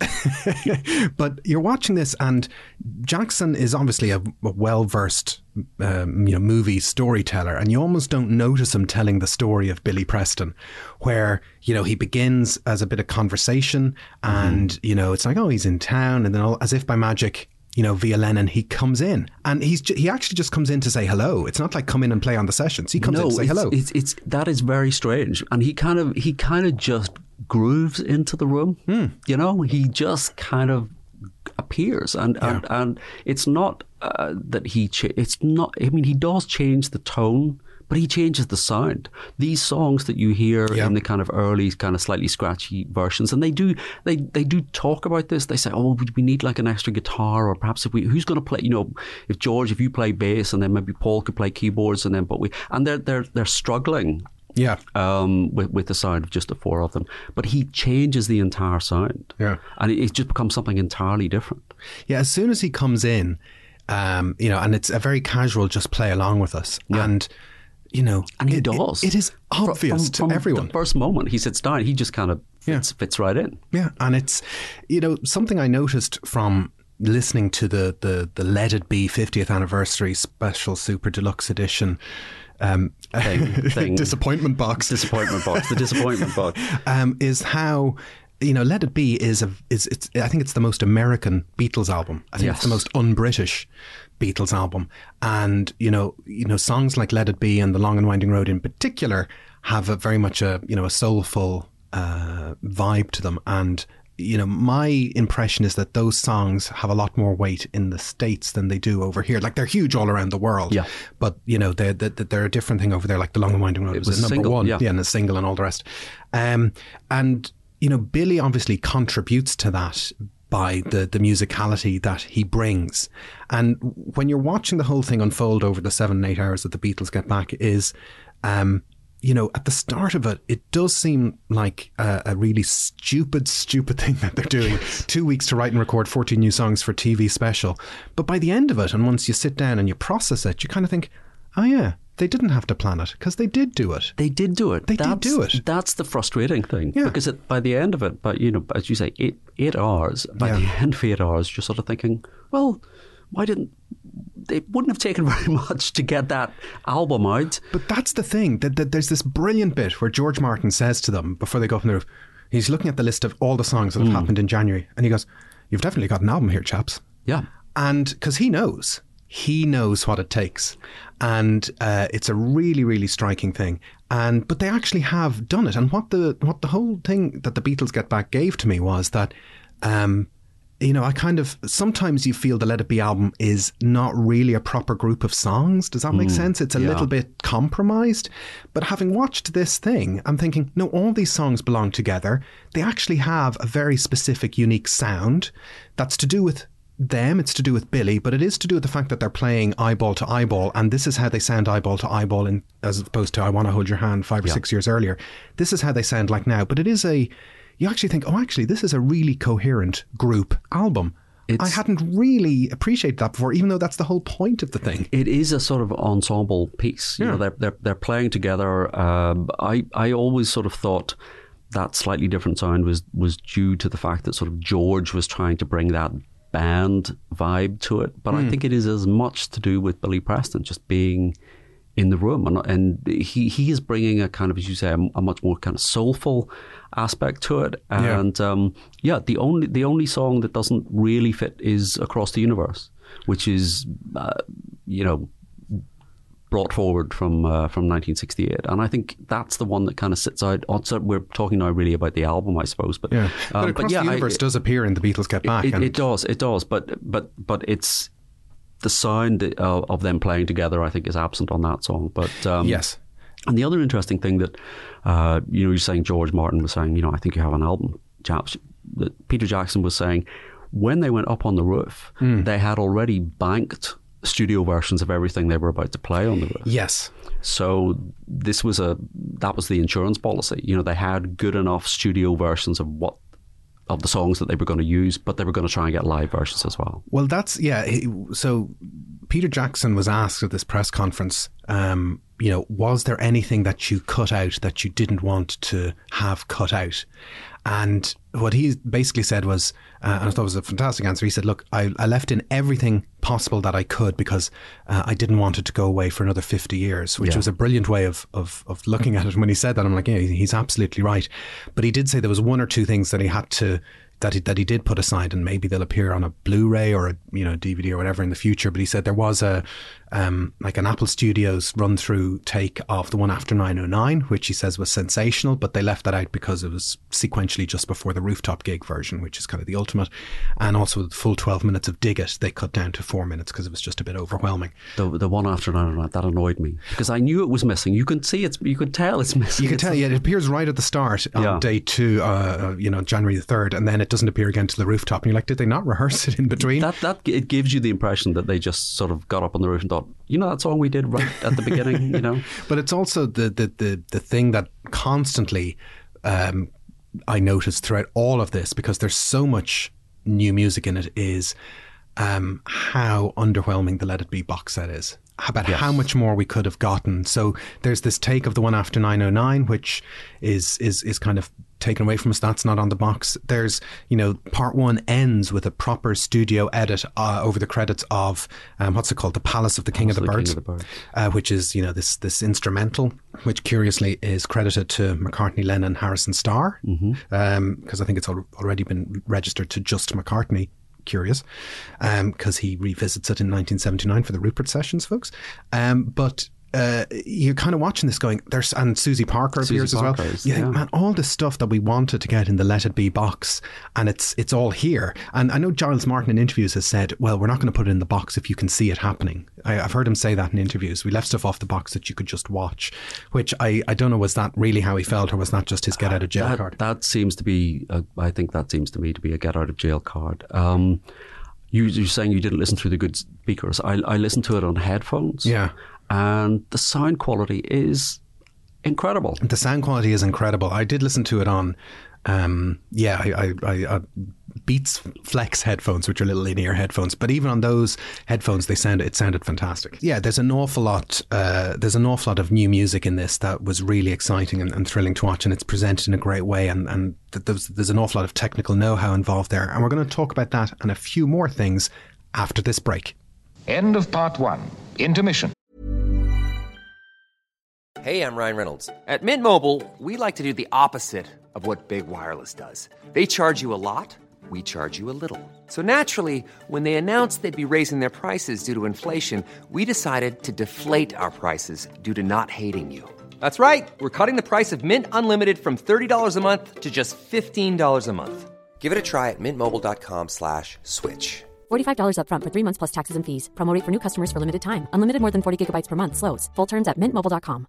But you're watching this, and Jackson is obviously a, a well-versed um, you know, movie storyteller, and you almost don't notice him telling the story of Billy Preston, where, you know, he begins as a bit of conversation, and, mm. you know, it's like, oh, he's in town, and then all, as if by magic, you know, via Lennon, he comes in, and he's ju- he actually just comes in to say hello. It's not like come in and play on the sessions. He comes no, in to say it's, hello. It's, it's that is very strange, and he kind of he kind of just grooves into the room. Mm. You know, he just kind of appears, and Yeah. and, and it's not uh, that he cha- it's not. I mean, he does change the tone, but he changes the sound. These songs that you hear Yeah. in the kind of early, kind of slightly scratchy versions, and they do they they do talk about this. They say, oh, we need like an extra guitar, or perhaps if we who's going to play, you know, if George, if you play bass, and then maybe Paul could play keyboards, and then but we and they're they're they're struggling. Yeah. Um, with, with the sound of just the four of them. But he changes the entire sound. Yeah. And it, it just becomes something entirely different. Yeah, as soon as he comes in, um, you know, and it's a very casual just play along with us. Yeah. And, you know, And he it, does. It, it is obvious from, to from everyone. The first moment he sits down, he just kind of fits, Yeah. fits right in. Yeah, and it's, you know, something I noticed from listening to the, the, the Let It Be fiftieth Anniversary Special Super Deluxe Edition um, Thing, thing. Disappointment Box. Disappointment box. The disappointment box. um, is how, you know, Let It Be is a is it's I think it's the most American Beatles album. I think Yes. it's the most un-British Beatles album. And, you know, you know, songs like Let It Be and The Long and Winding Road in particular have a very much a, you know, a soulful uh, vibe to them. And, you know, my impression is that those songs have a lot more weight in the States than they do over here. Like, they're huge all around the world. Yeah. But, you know, they're, they're, they're a different thing over there. Like The Long and Winding Road It was, was a number single, one. yeah. yeah, and a single and all the rest. Um, and, you know, Billy obviously contributes to that by the, the musicality that he brings. And when you're watching the whole thing unfold over the seven and eight hours that the Beatles get back is, um, you know, at the start of it, it does seem like a, a really stupid, stupid thing that they're doing. Two weeks to write and record fourteen new songs for a T V special. But by the end of it, and once you sit down and you process it, you kind of think, oh yeah, they didn't have to plan it because they did do it. They did do it. They that's, did do it. That's the frustrating thing. Yeah. Because it, by the end of it, but you know, as you say, eight eight hours. By Yeah. the end of eight hours, you're sort of thinking, well, why didn't they? Wouldn't have taken very much to get that album out. But that's the thing. That, that there's this brilliant bit where George Martin says to them before they go up on the roof, he's looking at the list of all the songs that have Mm. happened in January, and he goes, "You've definitely got an album here, chaps." Yeah. And because he knows, he knows what it takes, and uh, it's a really, really striking thing. And but they actually have done it. And what the what the whole thing that the Beatles Get Back gave to me was that, um, you know, I kind of sometimes you feel the Let It Be album is not really a proper group of songs. Does that make Mm, sense? It's a yeah. little bit compromised. But having watched this thing, I'm thinking, no, all these songs belong together. They actually have a very specific, unique sound that's to do with them, it's to do with Billy, but it is to do with the fact that they're playing eyeball to eyeball, and this is how they sound eyeball to eyeball, in, as opposed to I Want to Hold Your Hand five or Yeah. six years earlier. This is how they sound like now, but it is a, you actually think, oh, actually, this is a really coherent group album. It's- I hadn't really appreciated that before, even though that's the whole point of the thing. It is a sort of ensemble piece. You Yeah. know, they're they're they're playing together. Um, I I always sort of thought that slightly different sound was was due to the fact that sort of George was trying to bring that band vibe to it. But I think it is as much to do with Billy Preston just being in the room, and and he he is bringing a kind of, as you say, a, a much more kind of soulful aspect to it. Yeah. And um, yeah, the only the only song that doesn't really fit is Across the Universe, which is uh, you know, brought forward from uh, from nineteen sixty-eight, and I think that's the one that kind of sits out. Also, we're talking now really about the album, I suppose, but yeah, um, but Across but yeah, the Universe I, does appear in The Beatles Get Back. It, and it does, it does, but but but it's the sound of, of them playing together, I think, is absent on that song. But um, yes. And the other interesting thing that, uh, you know, you're saying George Martin was saying, you know, I think you have an album. That Peter Jackson was saying, when they went up on the roof, mm. they had already banked studio versions of everything they were about to play on the roof. Yes. So this was a, that was the insurance policy. You know, they had good enough studio versions of what, of the songs that they were going to use, but they were going to try and get live versions as well. Well, that's, yeah. He, so Peter Jackson was asked at this press conference, um, you know, was there anything that you cut out that you didn't want to have cut out? And what he basically said was, uh, and I thought it was a fantastic answer, he said, look, I, I left in everything possible that I could because uh, I didn't want it to go away for another fifty years, which yeah. was a brilliant way of, of of looking at it. And when he said that, I'm like, yeah, he's absolutely right. But he did say there was one or two things that he had to, that he, that he did put aside, and maybe they'll appear on a Blu-ray or a, you know, D V D or whatever in the future. But he said there was a um, like an Apple Studios run through take of The One After nine oh nine, which he says was sensational, but they left that out because it was sequentially just before the Rooftop Gig version, which is kind of the ultimate. And also the full twelve minutes of Dig It, they cut down to four minutes because it was just a bit overwhelming. The the One After nine oh nine, that annoyed me because I knew it was missing. You can see it's, you could tell it's missing. You can tell, yeah, it appears right at the start on yeah. day two, uh, you know, January the third, and then it doesn't appear again to the Rooftop. And you're like, did they not rehearse it in between? That that it gives you the impression that they just sort of got up on the roof and thought, you know, that song we did right at the beginning, you know. But it's also the the the, the thing that constantly um, I noticed throughout all of this, because there's so much new music in it, is um, how underwhelming the Let It Be box set is. About yes. how much more we could have gotten. So there's this take of The One After nine oh nine, which is is is kind of taken away from us. That's not on the box. There's, you know, part one ends with a proper studio edit uh, over the credits of um, what's it called, The Palace of the King, of the, the Birds, King of the Birds. Uh, which is, you know, this this instrumental, which curiously is credited to McCartney, Lennon, Harrison, Starr, because mm-hmm. um, I think it's al- already been registered to just McCartney. Curious, because um, he revisits it in nineteen seventy-nine for the Rupert Sessions, folks. Um, but uh, you're kind of watching this going, there's, and Susie Parker appears as well. Is, you yeah. think, man, all this stuff that we wanted to get in the Let It Be box, and it's it's all here. And I know Giles Martin in interviews has said, well, we're not going to put it in the box if you can see it happening. I, I've heard him say that in interviews. We left stuff off the box that you could just watch, which I, I don't know, was that really how he felt, or was that just his get out of jail that, card? That seems to be, a, I think that seems to me to be a get out of jail card. Um, you, you're saying you didn't listen through the good speakers. I, I listened to it on headphones. Yeah. And the sound quality is incredible. The sound quality is incredible. I did listen to it on, um, yeah, I, I, I, I Beats Flex headphones, which are little in-ear headphones. But even on those headphones, they sound it sounded fantastic. Yeah, there's an awful lot. Uh, there's an awful lot of new music in this that was really exciting and, and thrilling to watch, and it's presented in a great way. And and there's there's an awful lot of technical know-how involved there. And we're going to talk about that and a few more things after this break. End of part one. Intermission. Hey, I'm Ryan Reynolds. At Mint Mobile, we like to do the opposite of what Big Wireless does. They charge you a lot, we charge you a little. So naturally, when they announced they'd be raising their prices due to inflation, we decided to deflate our prices due to not hating you. That's right. We're cutting the price of Mint Unlimited from thirty dollars a month to just fifteen dollars a month. Give it a try at mintmobile.com slash switch. forty-five dollars up front for three months plus taxes and fees. Promo rate for new customers for limited time. Unlimited more than forty gigabytes per month. Slows full terms at mint mobile dot com.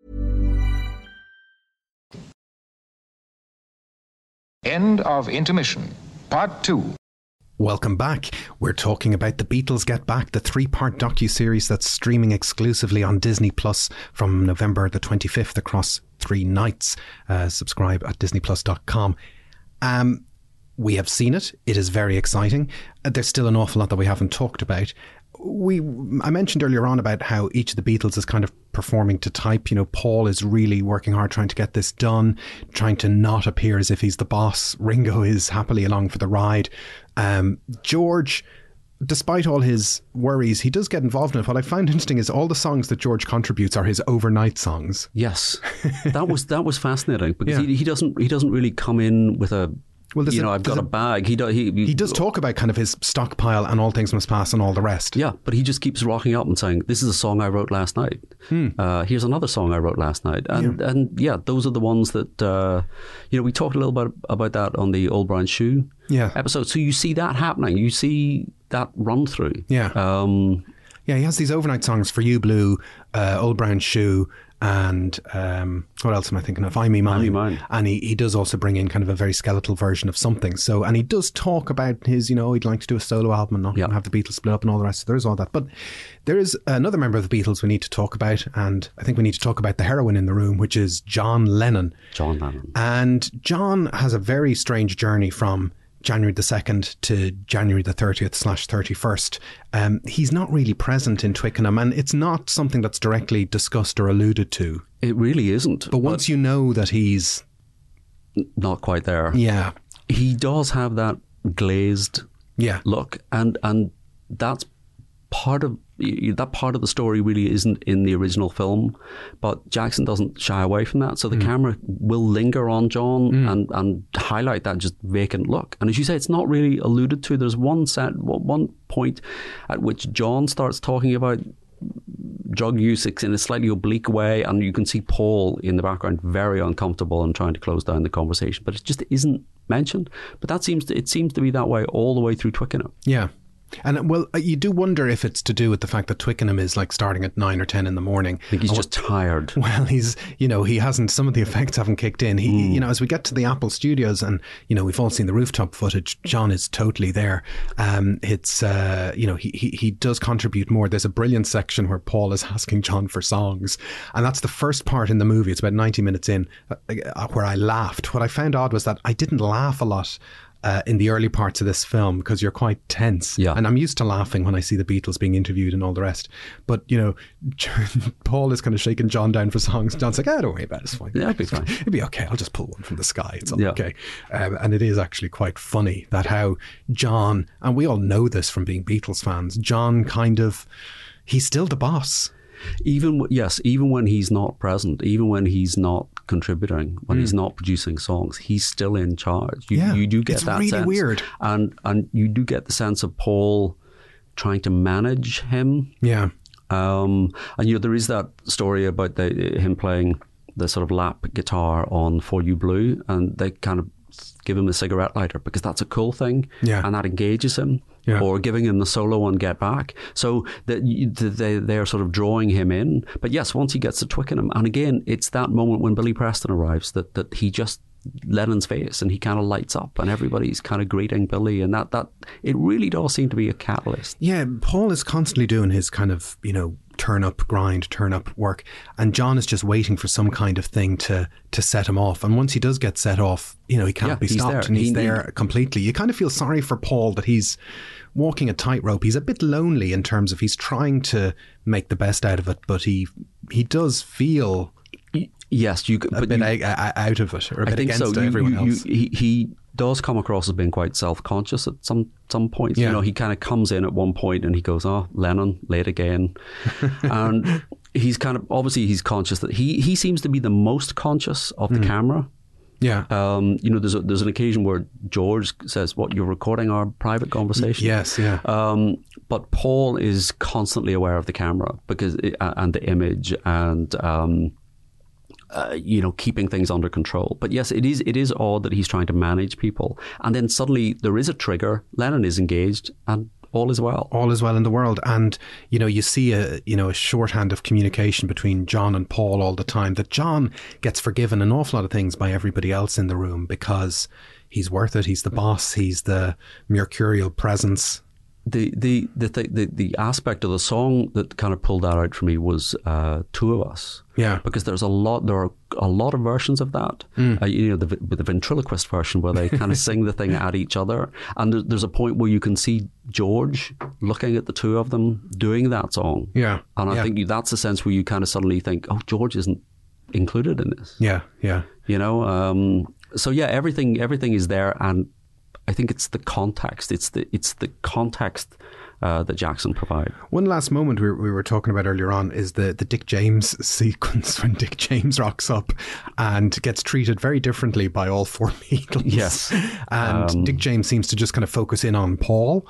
End of intermission. Part two. Welcome back. We're talking about The Beatles Get Back, the three-part docu-series that's streaming exclusively on Disney Plus from November the twenty-fifth across three nights. Uh, subscribe at disney plus dot com. Um, we have seen it. It is very exciting. Uh, there's still an awful lot that we haven't talked about. We, I mentioned earlier on about how each of the Beatles is kind of performing to type. You know, Paul is really working hard trying to get this done, trying to not appear as if he's the boss. Ringo is happily along for the ride. Um, George, despite all his worries, he does get involved in it. What I find interesting is all the songs that George contributes are his overnight songs. Yes, that was that was fascinating because Yeah. he, he doesn't he doesn't really come in with a Well, there's you a- know, I've got there's a, bag. He, do, he, He does talk about kind of his stockpile and All Things Must Pass and all the rest. Yeah, but he just keeps rocking up and saying, "This is a song I wrote last night. Hmm. Uh, here's another song I wrote last night." And yeah. and yeah, those are the ones that uh, you know. We talked a little bit about that on the Old Brown Shoe Yeah. episode. So you see that happening. You see that run through. Yeah. Um, Yeah, he has these overnight songs, For You Blue, uh, Old Brown Shoe, and um, what else am I thinking of? I Me Mine. I Me Mine. And he, he does also bring in kind of a very skeletal version of something. So, and he does talk about his, you know, he'd like to do a solo album and not Yeah. have the Beatles split up and all the rest. So there's all that. But there is another member of the Beatles we need to talk about, and I think we need to talk about the heroine in the room, which is John Lennon. John Lennon. And John has a very strange journey from January the second to January the thirtieth slash thirty-first. Um, he's not really present in Twickenham, and it's not something that's directly discussed or alluded to. It really isn't. But once you know that he's... Not quite there. Yeah. He does have that glazed Yeah. look, and and that's part of that part of the story really isn't in the original film, but Jackson doesn't shy away from that. So the mm. camera will linger on John mm. and and highlight that just vacant look. And as you say, it's not really alluded to. There's one set, one point at which John starts talking about drug use in a slightly oblique way, and you can see Paul in the background very uncomfortable and trying to close down the conversation, but it just isn't mentioned. But that seems to, it seems to be that way all the way through Twickenham. Yeah. And well, you do wonder if it's to do with the fact that Twickenham is like starting at nine or ten in the morning. I think he's and just what, tired. Well, he's, you know, he hasn't, some of the effects haven't kicked in. He, mm. you know, as we get to the Apple studios and, you know, we've all seen the rooftop footage, John is totally there. Um, it's, uh, you know, he, he, he does contribute more. There's a brilliant section where Paul is asking John for songs. And that's the first part in the movie. It's about ninety minutes in uh, where I laughed. What I found odd was that I didn't laugh a lot Uh, in the early parts of this film because you're quite tense. Yeah. And I'm used to laughing when I see the Beatles being interviewed and all the rest. But, you know, Paul is kind of shaking John down for songs. John's like, ah, don't worry about it. It's fine. Yeah, it'll be fine. It'll be okay. I'll just pull one from the sky. It's all yeah. okay. Um, and it is actually quite funny that how John, and we all know this from being Beatles fans, John kind of, he's still the boss. Even yes, even when he's not present, even when he's not contributing, when mm. he's not producing songs, he's still in charge. You, yeah, you do get it's that really sense. weird, and and you do get the sense of Paul trying to manage him. Yeah, um, and you know there is that story about the, him playing the sort of lap guitar on For You Blue, and they kind of give him a cigarette lighter because that's a cool thing, yeah, and that engages him. Yeah. Or giving him the solo on Get Back. So that they, they're sort of drawing him in. But yes, once he gets to Twickenham, and again, it's that moment when Billy Preston arrives that, that he just, Lennon's face, and he kind of lights up and everybody's kind of greeting Billy, and that, that it really does seem to be a catalyst. Yeah, Paul is constantly doing his kind of, you know, turn up grind, turn up work, and John is just waiting for some kind of thing to to set him off. And once he does get set off, you know, he can't yeah, be stopped, there. and he's he, there he, completely. You kind of feel sorry for Paul that he's walking a tightrope. He's a bit lonely in terms of he's trying to make the best out of it, but he he does feel yes, you a but bit you, a, a, out of it, or a I bit think against so. You, everyone you, else. You, he, he does come across as being quite self-conscious at some some points. Yeah. You know, he kind of comes in at one point and he goes, "Oh, Lennon, late again," and he's kind of obviously he's conscious that he he seems to be the most conscious of the mm. camera. Yeah. Um, you know, there's a, there's an occasion where George says, "What, you're recording our private conversation?" Yes, yeah. Um, but Paul is constantly aware of the camera because it, and the image and um, uh, you know, keeping things under control. But yes, it is it is odd that he's trying to manage people, and then suddenly there is a trigger. Lennon is engaged, and all is well. All is well in the world. And, you know, you see a, you know, a shorthand of communication between John and Paul all the time, that John gets forgiven an awful lot of things by everybody else in the room because he's worth it. He's the boss. He's the mercurial presence. The the the th- the the aspect of the song that kind of pulled that out for me was uh, Two of Us. Yeah, because there's a lot. There are a lot of versions of that. Mm. Uh, you know, the, with the ventriloquist version where they kind of sing the thing at each other, and there, there's a point where you can see George looking at the two of them doing that song. Yeah, and I yeah. think you, that's a sense where you kind of suddenly think, oh, George isn't included in this. Yeah, yeah. You know, um, so yeah, everything everything is there, and I think it's the context. It's the it's the context uh, that Jackson provided. One last moment we, we were talking about earlier on is the, the Dick James sequence when Dick James rocks up and gets treated very differently by all four Beatles. Yes. And um, Dick James seems to just kind of focus in on Paul.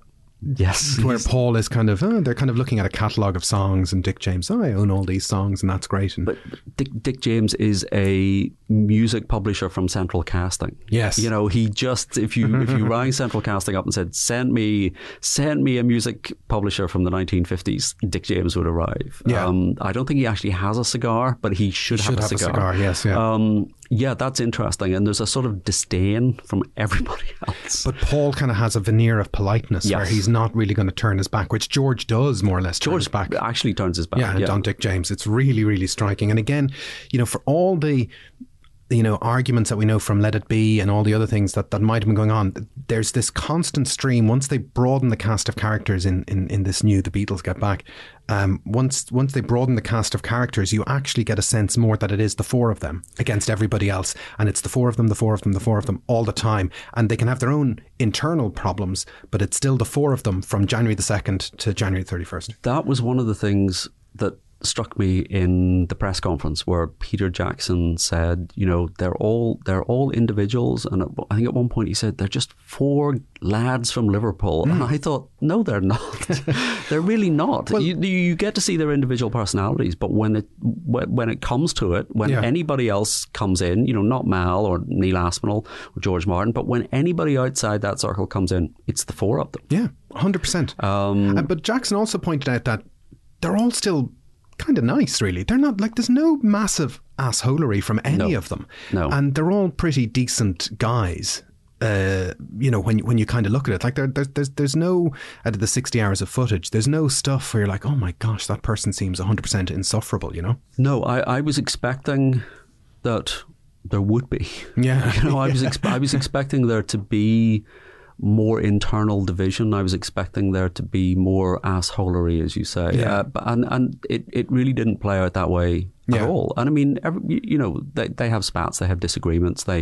Yes. Where Paul is kind of, oh, they're kind of looking at a catalogue of songs, and Dick James, oh, I own all these songs, and that's great. And but Dick, Dick James is a music publisher from Central Casting. Yes. You know, he just, if you if you rang Central Casting up and said, send me send me a music publisher from the nineteen fifties, Dick James would arrive. Yeah. Um, I don't think he actually has a cigar, but he should, He have, should a, have a cigar. cigar, yes, yeah. Um, yeah, that's interesting. And there's a sort of disdain from everybody else. But Paul kind of has a veneer of politeness Yes. where he's not really going to turn his back, which George does more or less turn George his back. actually turns his back. Yeah, and on Dick James. It's really, really striking. And again, you know, for all the, you know, arguments that we know from Let It Be and all the other things that, that might have been going on, there's this constant stream. Once they broaden the cast of characters in, in, in this new The Beatles Get Back, um, once once they broaden the cast of characters, you actually get a sense more that it is the four of them against everybody else. And it's the four of them, the four of them, the four of them all the time. And they can have their own internal problems, but it's still the four of them from January the second to January the thirty-first. That was one of the things that struck me in the press conference where Peter Jackson said, you know, they're all they're all individuals, and I think at one point he said they're just four lads from Liverpool, mm. and I thought, no, they're not. They're really not. Well, you, you get to see their individual personalities, but when it when it comes to it, when yeah. anybody else comes in, you know, not Mal or Neil Aspinall or George Martin, but when anybody outside that circle comes in, it's the four of them. Yeah, one hundred percent. Um, uh, but Jackson also pointed out that they're all still kind of nice, really. They're not like, there's no massive assholery from any no. of them. No. And they're all pretty decent guys. Uh, you know, when when you kind of look at it, like there, there's there's there's no, out of the sixty hours of footage, there's no stuff where you're like, oh my gosh, that person seems one hundred percent insufferable, you know? No, I, I was expecting that there would be. Yeah. You know, I was yeah. exp- I was expecting there to be more internal division. I was expecting there to be more assholery, as you say. Yeah. Uh, and and it, it really didn't play out that way yeah. at all. And I mean, every, you know, they, they have spats, they have disagreements, they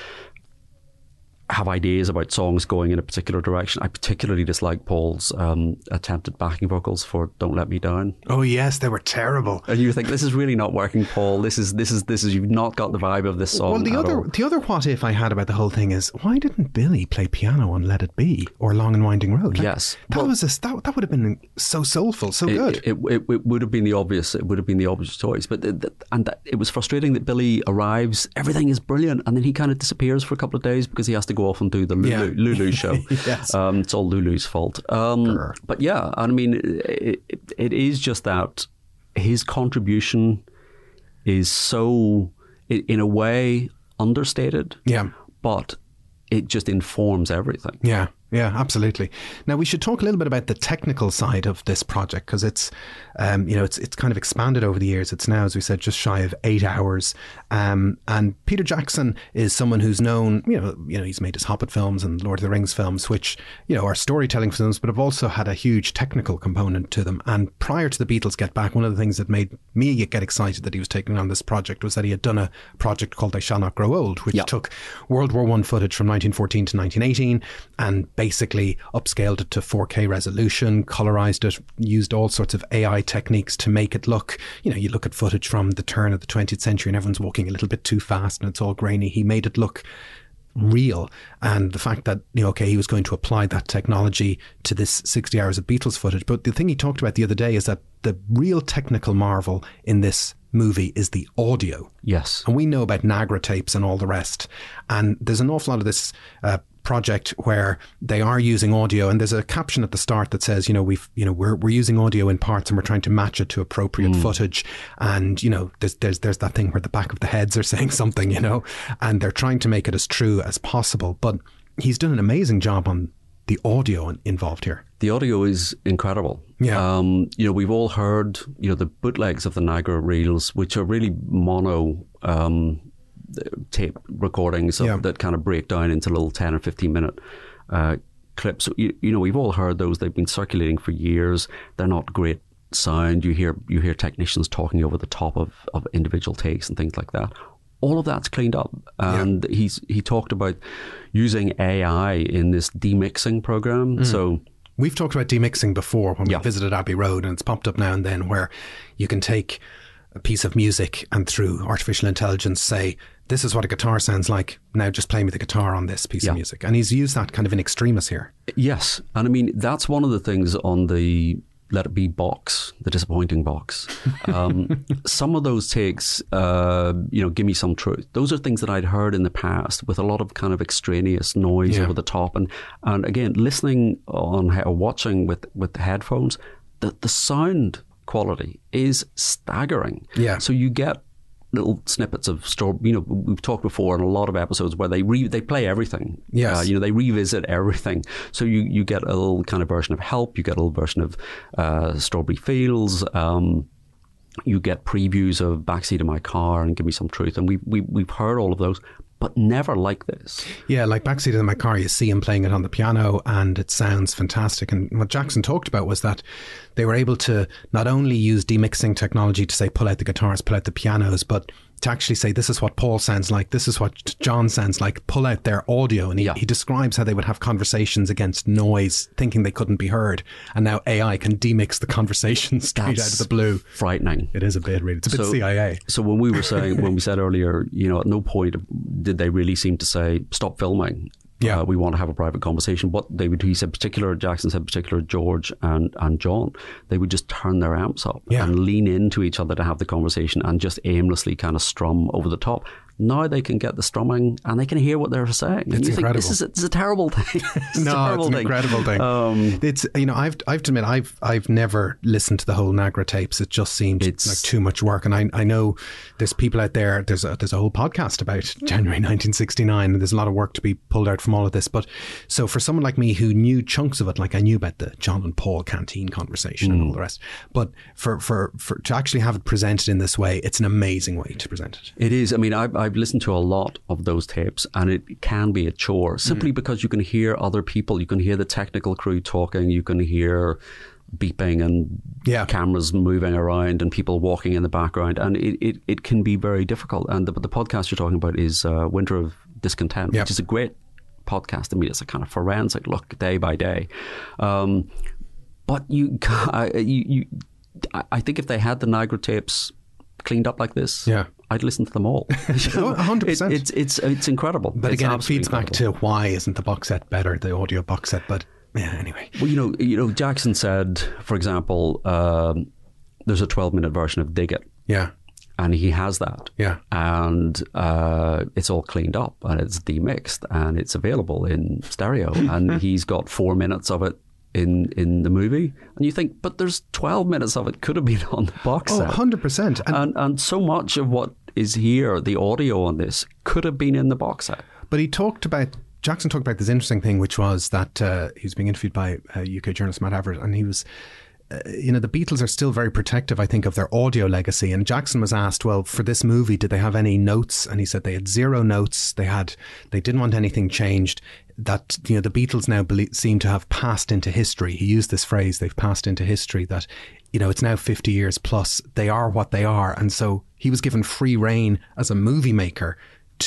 have ideas about songs going in a particular direction. I particularly dislike Paul's um, attempted backing vocals for "Don't Let Me Down." Oh yes, they were terrible. And you think, this is really not working, Paul. This is this is this is you've not got the vibe of this song. Well, the at other all. the other what if I had about the whole thing is, why didn't Billy play piano on "Let It Be" or "Long and Winding Road"? Like, yes, that well, was a, that that would have been so soulful, so it, good. It, it, it would have been the obvious. It would have been the obvious choice. But it, and that, it was frustrating that Billy arrives, everything is brilliant, and then he kind of disappears for a couple of days because he has to go off and do the Lulu, Yeah. Lulu show. Yes. um, it's all Lulu's fault. Um, but yeah, I mean, it, it, it is just that his contribution is so, in a way, understated. Yeah. But it just informs everything. Yeah. Yeah, absolutely. Now we should talk a little bit about the technical side of this project, because it's, um, you know, it's it's kind of expanded over the years. It's now, as we said, just shy of eight hours. Um, and Peter Jackson is someone who's known, you know, you know, he's made his Hobbit films and Lord of the Rings films, which, you know, are storytelling films, but have also had a huge technical component to them. And prior to the Beatles Get Back, one of the things that made me get excited that he was taking on this project was that he had done a project called I Shall Not Grow Old, which Yep. took World War One footage from nineteen fourteen to nineteen eighteen and basically upscaled it to four K resolution, colorized it, used all sorts of A I techniques to make it look, you know, you look at footage from the turn of the twentieth century and everyone's walking a little bit too fast and it's all grainy. He made it look real. And the fact that, you know, okay, he was going to apply that technology to this sixty hours of Beatles footage. But the thing he talked about the other day is that the real technical marvel in this movie is the audio. Yes. And we know about Nagra tapes and all the rest. And there's an awful lot of this uh, project where they are using audio, and there's a caption at the start that says, you know, we've, you know, we're we're using audio in parts and we're trying to match it to appropriate mm. footage. And, you know, there's there's there's that thing where the back of the heads are saying something, you know, and they're trying to make it as true as possible. But he's done an amazing job on the audio involved here. The audio is incredible. Yeah. Um, you know, we've all heard, you know, the bootlegs of the Nagra reels, which are really mono um, tape recordings of, yeah. that kind of break down into little ten or fifteen minute uh, clips. You, you know, we've all heard those. They've been circulating for years. They're not great sound. You hear you hear technicians talking over the top of, of individual takes and things like that. All of that's cleaned up, and yeah. he's he talked about using A I in this demixing program. Mm. So We've talked about demixing before when Yeah. we visited Abbey Road, and it's popped up now and then where you can take a piece of music and through artificial intelligence say, this is what a guitar sounds like. Now just play me the guitar on this piece Yeah. of music. And he's used that kind of in extremis here. Yes. And I mean, that's one of the things on the Let It Be box, the disappointing box. Um, some of those takes, uh, you know, Give Me Some Truth. Those are things that I'd heard in the past with a lot of kind of extraneous noise Yeah. over the top. And, and again, listening on or watching with, with the headphones, the, the sound quality is staggering. Yeah. So you get little snippets of story. You know, we've talked before in a lot of episodes where they re- they play everything. Yes. Uh, you know, they revisit everything. So you, you get a little kind of version of Help. You get a little version of uh, Strawberry Fields. Um, you get previews of Backseat of My Car and Give Me Some Truth. And we, we, we've heard all of those, but never like this. Yeah, like Backseat of My Car, you see him playing it on the piano and it sounds fantastic. And what Jackson talked about was that they were able to not only use demixing technology to say pull out the guitars, pull out the pianos, but to actually say this is what Paul sounds like, this is what John sounds like, pull out their audio. And he, Yeah. he describes how they would have conversations against noise, thinking they couldn't be heard. And now A I can demix the conversation straight out of the blue. Frightening. It is a bit, really. It's a bit So- C I A. So when we were saying, when we said earlier, you know, at no point did they really seem to say, stop filming. Yeah. Uh, we want to have a private conversation. What they would, he said, particular, Jackson said, particular George and, and John, they would just turn their amps up Yeah. and lean into each other to have the conversation and just aimlessly kind of strum over the top. Now they can get the strumming and they can hear what they're saying. And It's you incredible. think, this is a, this is a terrible thing. It's a No, terrible it's an thing. incredible thing. Um, it's you know I've I've to admit I've I've never listened to the whole Nagra tapes. It just seemed It's- like too much work. And I I know there's people out there. There's a there's a whole podcast about January nineteen sixty-nine, and there's a lot of work to be pulled out from all of this. But so for someone like me who knew chunks of it, like I knew about the John and Paul canteen conversation and all the rest, but for for for to actually have it presented in this way, it's an amazing way to present it. It is. I mean, I've, I've listened to a lot of those tapes and it can be a chore simply because you can hear other people. You can hear the technical crew talking. You can hear beeping and Yeah. cameras moving around and people walking in the background. And it, it, it can be very difficult. And the, the podcast you're talking about is uh, Winter of Discontent, Yep. which is a great podcast. I mean, it's a kind of forensic look day by day. Um, but you, I- you, you, I- I think if they had the Niagara tapes cleaned up like this, Yeah. I'd listen to them all. Oh, one hundred percent. It, it's it's it's incredible. But It's again, it absolutely feeds back incredible. to why isn't the box set better, the audio box set? But yeah, anyway. Well, you know, you know, Jackson said, for example, um, there's a twelve minute version of Dig It, Yeah. and he has that. Yeah. And uh, it's all cleaned up and it's demixed and it's available in stereo. And he's got four minutes of it in in the movie. And you think, but there's twelve minutes of it could have been on the box Oh, set. one hundred percent. And, And and so much of what is here, the audio on this, could have been in the box set. but he talked about, Jackson talked about this interesting thing, which was that uh, he was being interviewed by uh, U K journalist Matt Everett, and he was, uh, you know, the Beatles are still very protective, I think, of their audio legacy. And Jackson was asked, well, for this movie, did they have any notes? And he said they had zero notes. They had, they didn't want anything changed. That, you know, the Beatles now belie- seem to have passed into history. He used this phrase, they've passed into history, that, you know, it's now fifty years plus. They are what they are. And so he was given free rein as a movie maker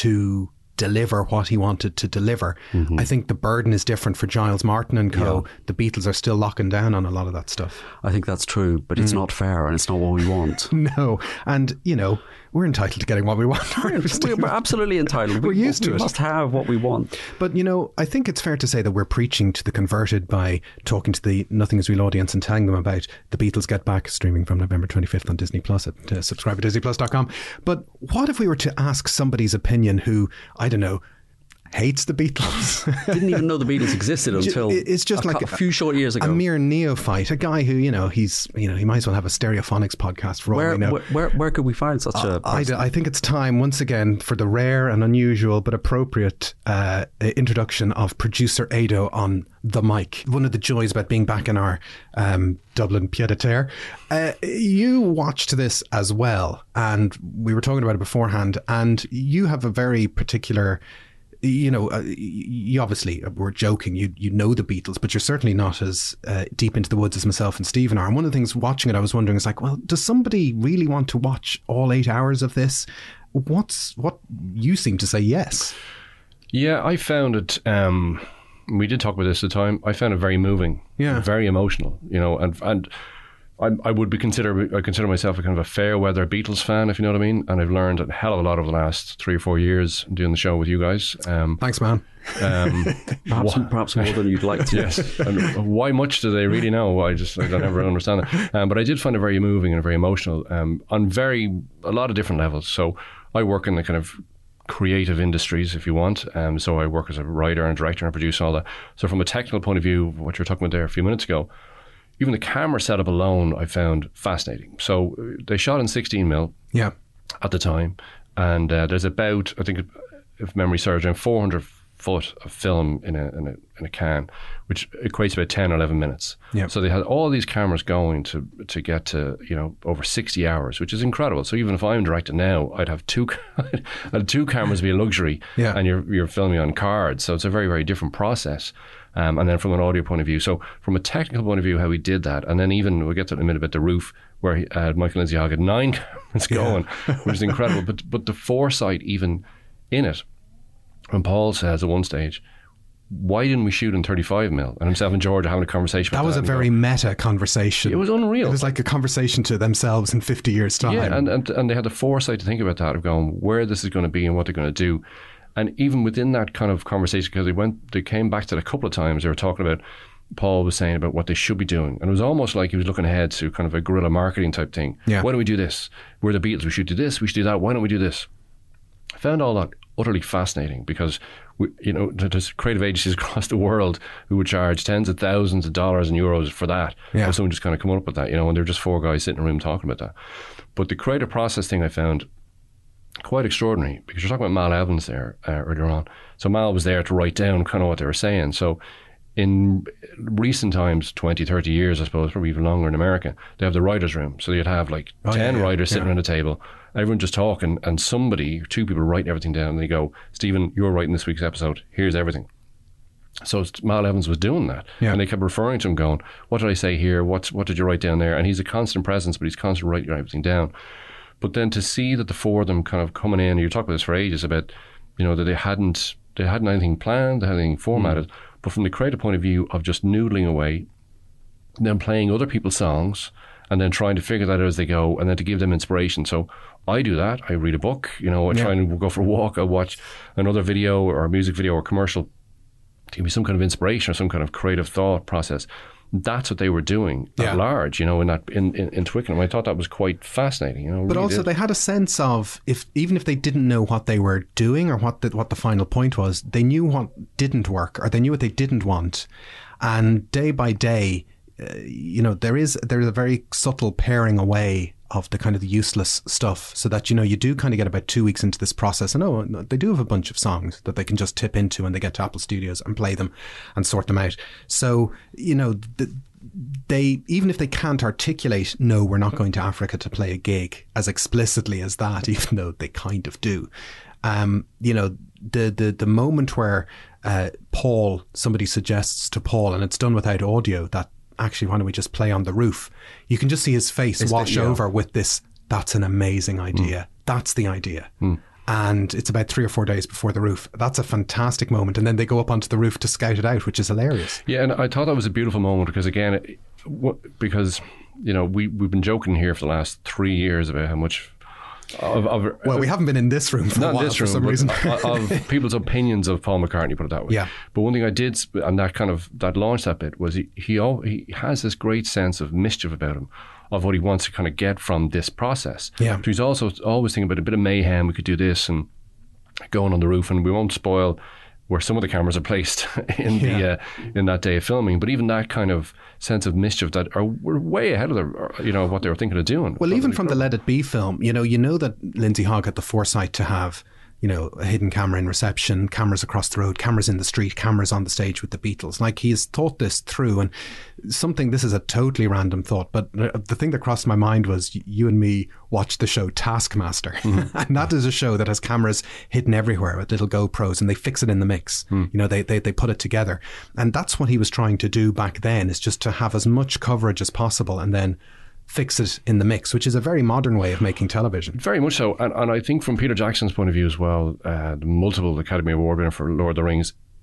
to deliver what he wanted to deliver. I think the burden is different for Giles Martin and co. Yeah. The Beatles are still locking down on a lot of that stuff. I think that's true, but Mm. it's not fair and it's not what we want. No. And, you know, we're entitled to getting what we want. aren't we, Stephen? We're absolutely entitled. We're we, used to we it. must have what we want. But, you know, I think it's fair to say that we're preaching to the converted by talking to the Nothing Is Real audience and telling them about The Beatles Get Back, streaming from November twenty-fifth on Disney Plus at uh, subscribe at disney plus dot com. But what if we were to ask somebody's opinion who, I don't know, hates the Beatles? Didn't even know the Beatles existed until It's just a, like a few short years ago. A mere neophyte, a guy who, you know, he's, you know, he might as well have a Stereophonics podcast for all where, we know. where where where could we find such a I, person? I think it's time once again for the rare and unusual but appropriate uh, introduction of producer Ado on the mic. One of the joys about being back in our um, Dublin pied-à-terre. Uh, you watched this as well, and we were talking about it beforehand, and you have a very particular... You know, uh, you obviously were joking. You you know the Beatles, but you're certainly not as uh, deep into the woods as myself and Stephen are. And one of the things watching it, I was wondering, is like, well, does somebody really want to watch all eight hours of this? What's what you seem to say? Yes. Yeah, I found it um, we did talk about this at the time. I found it very moving, Yeah. very emotional, you know, and and I, I would be consider I consider myself a kind of a fair weather Beatles fan, if you know what I mean. And I've learned a hell of a lot over the last three or four years doing the show with you guys. Um, Thanks, man. Um, Perhaps, wh- perhaps more than you'd like to. yes, and why much do they really know? I just I don't ever understand it. Um, but I did find it very moving and very emotional um, on very a lot of different levels. So I work in the kind of creative industries, if you want. Um, so I work as a writer and director and producer and all that. So from a technical point of view, what you were talking about there a few minutes ago, even the camera setup alone I found fascinating. So they shot in sixteen mil Yeah. at the time, and uh, there's about, I think, if memory serves, around four hundred foot of film in a, in a in a can, which equates to about ten or eleven minutes. Yeah. So they had all these cameras going to to get to, you know, over sixty hours, which is incredible. So even if I'm directing now, I'd have two I'd have two cameras be a luxury, Yeah. and you're you're filming on cards. So it's a very very different process. Um, and then from an audio point of view, so from a technical point of view, how we did that, and then even we'll get to it in a minute about the roof, where he, uh, Michael Lindsay Hogg had nine cameras going, which is incredible. But but the foresight even in it, when Paul says at one stage, why didn't we shoot in thirty-five mil? And himself and George are having a conversation That about was that. a very meta conversation. It was unreal. It was like a conversation to themselves in fifty years' time. Yeah, and, and and they had the foresight to think about that, of going where this is going to be and what they're going to do. And even within that kind of conversation, because they went, they came back to it a couple of times, they were talking about, Paul was saying about what they should be doing. And it was almost like he was looking ahead to kind of a guerrilla marketing type thing. Yeah. Why don't we do this? We're the Beatles, we should do this, we should do that, why don't we do this? I found all that utterly fascinating because, we, you know, there's creative agencies across the world who would charge tens of thousands of dollars and euros for that. Yeah. For someone just kind of come up with that, you know, and they're just four guys sitting in a room talking about that. But the creative process thing I found quite extraordinary, because you're talking about Mal Evans there uh, earlier on. So Mal was there to write down kind of what they were saying. So in recent times, twenty, thirty years, I suppose, probably even longer in America, they have the writer's room. So you'd have like Oh, ten yeah, yeah, writers sitting yeah. around a table, everyone just talking, and somebody, two people writing everything down, and they go, Stephen, you're writing this week's episode, here's everything. So Mal Evans was doing that, Yeah. and they kept referring to him, going, what did I say here, What's, what did you write down there? And he's a constant presence, but he's constantly writing everything down. But then to see that the four of them kind of coming in, you talk about this for ages, about, you know, that they hadn't they hadn't anything planned, they hadn't anything formatted, mm. but from the creative point of view of just noodling away, then playing other people's songs, and then trying to figure that out as they go, and then to give them inspiration. So I do that. I read a book, you know, I Yeah. try and go for a walk, I watch another video or a music video or commercial to give me some kind of inspiration or some kind of creative thought process. That's what they were doing Yeah. at large, you know, in that in, in, in Twickenham. I thought that was quite fascinating, you know. But really also, did. they had a sense of, if even if they didn't know what they were doing or what the, what the final point was, they knew what didn't work, or they knew what they didn't want. And day by day, uh, you know, there is there is a very subtle paring away of the kind of the useless stuff, so that, you know, you do kind of get about two weeks into this process, and oh, they do have a bunch of songs that they can just tip into when they get to Apple Studios and play them and sort them out. So, you know, the, they, even if they can't articulate, no, we're not going to Africa to play a gig as explicitly as that, even though they kind of do. Um, you know, the the the moment where uh, Paul, somebody suggests to Paul, and it's done without audio, that actually, why don't we just play on the roof? You can just see his face It's wash the- yeah. over with this, that's an amazing idea. Mm. That's the idea. Mm. And it's about three or four days before the roof. That's a fantastic moment. And then they go up onto the roof to scout it out, which is hilarious. Yeah, and I thought that was a beautiful moment because, again, it, what, because, you know, we, we've been joking here for the last three years about how much of, of well, we haven't been in this room for not a while this for room, some but reason. of people's opinions of Paul McCartney, put it that way. Yeah. But one thing I did, and that kind of that launched that bit, was he he, all, he has this great sense of mischief about him, of what he wants to kind of get from this process. Yeah. So he's also always thinking about a bit of mayhem. We could do this and going on the roof, and we won't spoil where some of the cameras are placed in Yeah. the uh, in that day of filming. But even that kind of sense of mischief, that are we're way ahead of their, you know, what they were thinking of doing. Well, even from the Let It Be film, you know, you know that Lindsay Hogg had the foresight to have, you know, a hidden camera in reception, cameras across the road, cameras in the street, cameras on the stage with the Beatles. Like, he has thought this through. And something, this is a totally random thought, but the thing that crossed my mind was you and me watched the show Taskmaster. Mm-hmm. And that is a show that has cameras hidden everywhere with little GoPros, and they fix it in the mix. Mm. You know, they, they, they put it together. And that's what he was trying to do back then, is just to have as much coverage as possible and then fix it in the mix, which is a very modern way of making television. Very much so. And, and I think from Peter Jackson's point of view as well, uh, the multiple Academy Award winner for Lord of the Rings,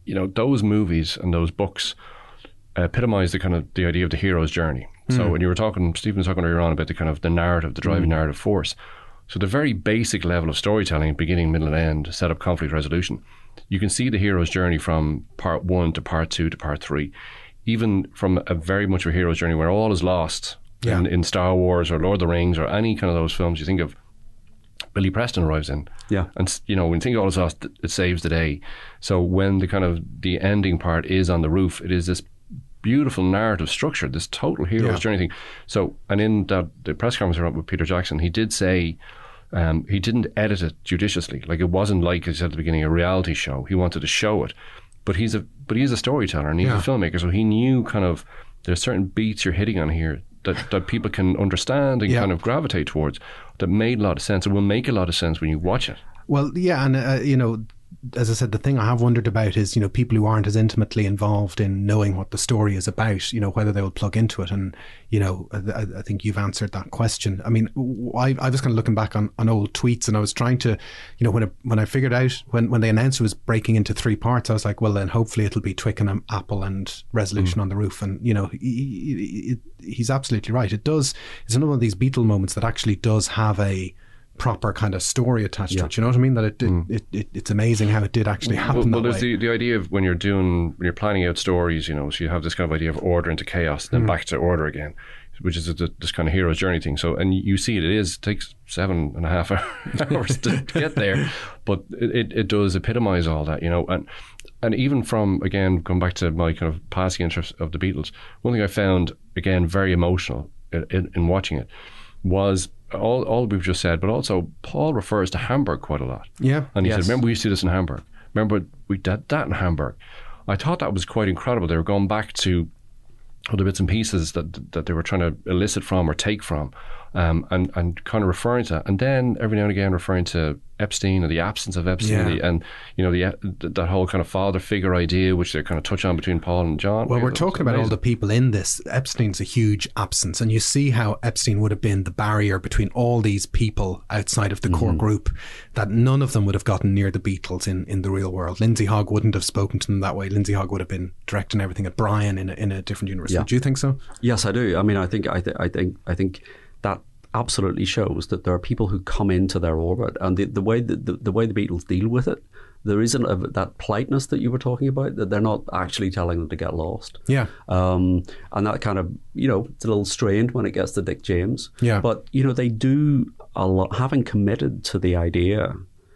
you know, those movies and those books epitomise the kind of the idea of the hero's journey. Mm. So when you were talking, Stephen was talking earlier on about the kind of the narrative, the driving mm. narrative force. So the very basic level of storytelling, beginning, middle and end, set up conflict resolution. You can see the hero's journey from part one to part two to part three. Even from a very much of a hero's journey where all is lost yeah. in, in Star Wars or Lord of the Rings or any kind of those films you think of, Billy Preston arrives in. Yeah. And, you know, when you think all is lost, it saves the day. So when the kind of the ending part is on the roof, it is this beautiful narrative structure, this total hero's yeah. journey thing. So, and in that, the press conference with Peter Jackson, he did say um, he didn't edit it judiciously. Like, it wasn't like, as he said at the beginning, a reality show. He wanted to show it. But he's a but he's a storyteller and he's yeah. a filmmaker, so he knew kind of there's certain beats you're hitting on here that, that people can understand and yeah. kind of gravitate towards that made a lot of sense and will make a lot of sense when you watch it. Well, yeah, and uh, you know, as I said, the thing I have wondered about is, you know, people who aren't as intimately involved in knowing what the story is about, you know, whether they will plug into it. And, you know, I, I think you've answered that question. I mean, I, I was kind of looking back on, on old tweets and I was trying to, you know, when it, when I figured out, when, when they announced it was breaking into three parts, I was like, well, then hopefully it'll be Twickenham, Apple and Resolution mm. on the Roof. And, you know, he, he, he's absolutely right. It does, it's another one of these Beatle moments that actually does have a proper kind of story attached yeah. to it. You know what I mean? That it, it, mm. it, it it's amazing how it did actually happen. Well, well that there's way. the, the idea of when you're doing when you're planning out stories, you know, so you have this kind of idea of order into chaos, then mm. back to order again, which is a, this kind of hero's journey thing. So, and you see it, it is it takes seven and a half hours to get there, but it, it does epitomise all that, you know, and and even from again going back to my kind of passing interest of the Beatles, one thing I found again very emotional in, in, in watching it was. All, all we've just said, but also Paul refers to Hamburg quite a lot. Yeah. And he yes. said, remember we used to do this in Hamburg. Remember we did that in Hamburg. I thought that was quite incredible. They were going back to other bits and pieces that that they were trying to elicit from or take from, um, and, and kind of referring to that. And then every now and again referring to Epstein or the absence of Epstein, yeah. the, and you know the that whole kind of father figure idea, which they kind of touch on between Paul and John. Well, yeah, we're talking about all the people in this. Epstein's a huge absence, and you see how Epstein would have been the barrier between all these people outside of the mm-hmm. core group. That none of them would have gotten near the Beatles in, in the real world. Lindsay Hogg wouldn't have spoken to them that way. Lindsay Hogg would have been directing everything at Brian in a, in a different universe. Yeah. Do you think so? Yes, I do. I mean, I think I, th- I think I think that. absolutely shows that there are people who come into their orbit, and the, the way the, the, the way the Beatles deal with it, there isn't a, that politeness that you were talking about, that they're not actually telling them to get lost. Yeah. Um, and that kind of, you know, it's a little strained when it gets to Dick James. Yeah. But, you know, they do a lot, having committed to the idea,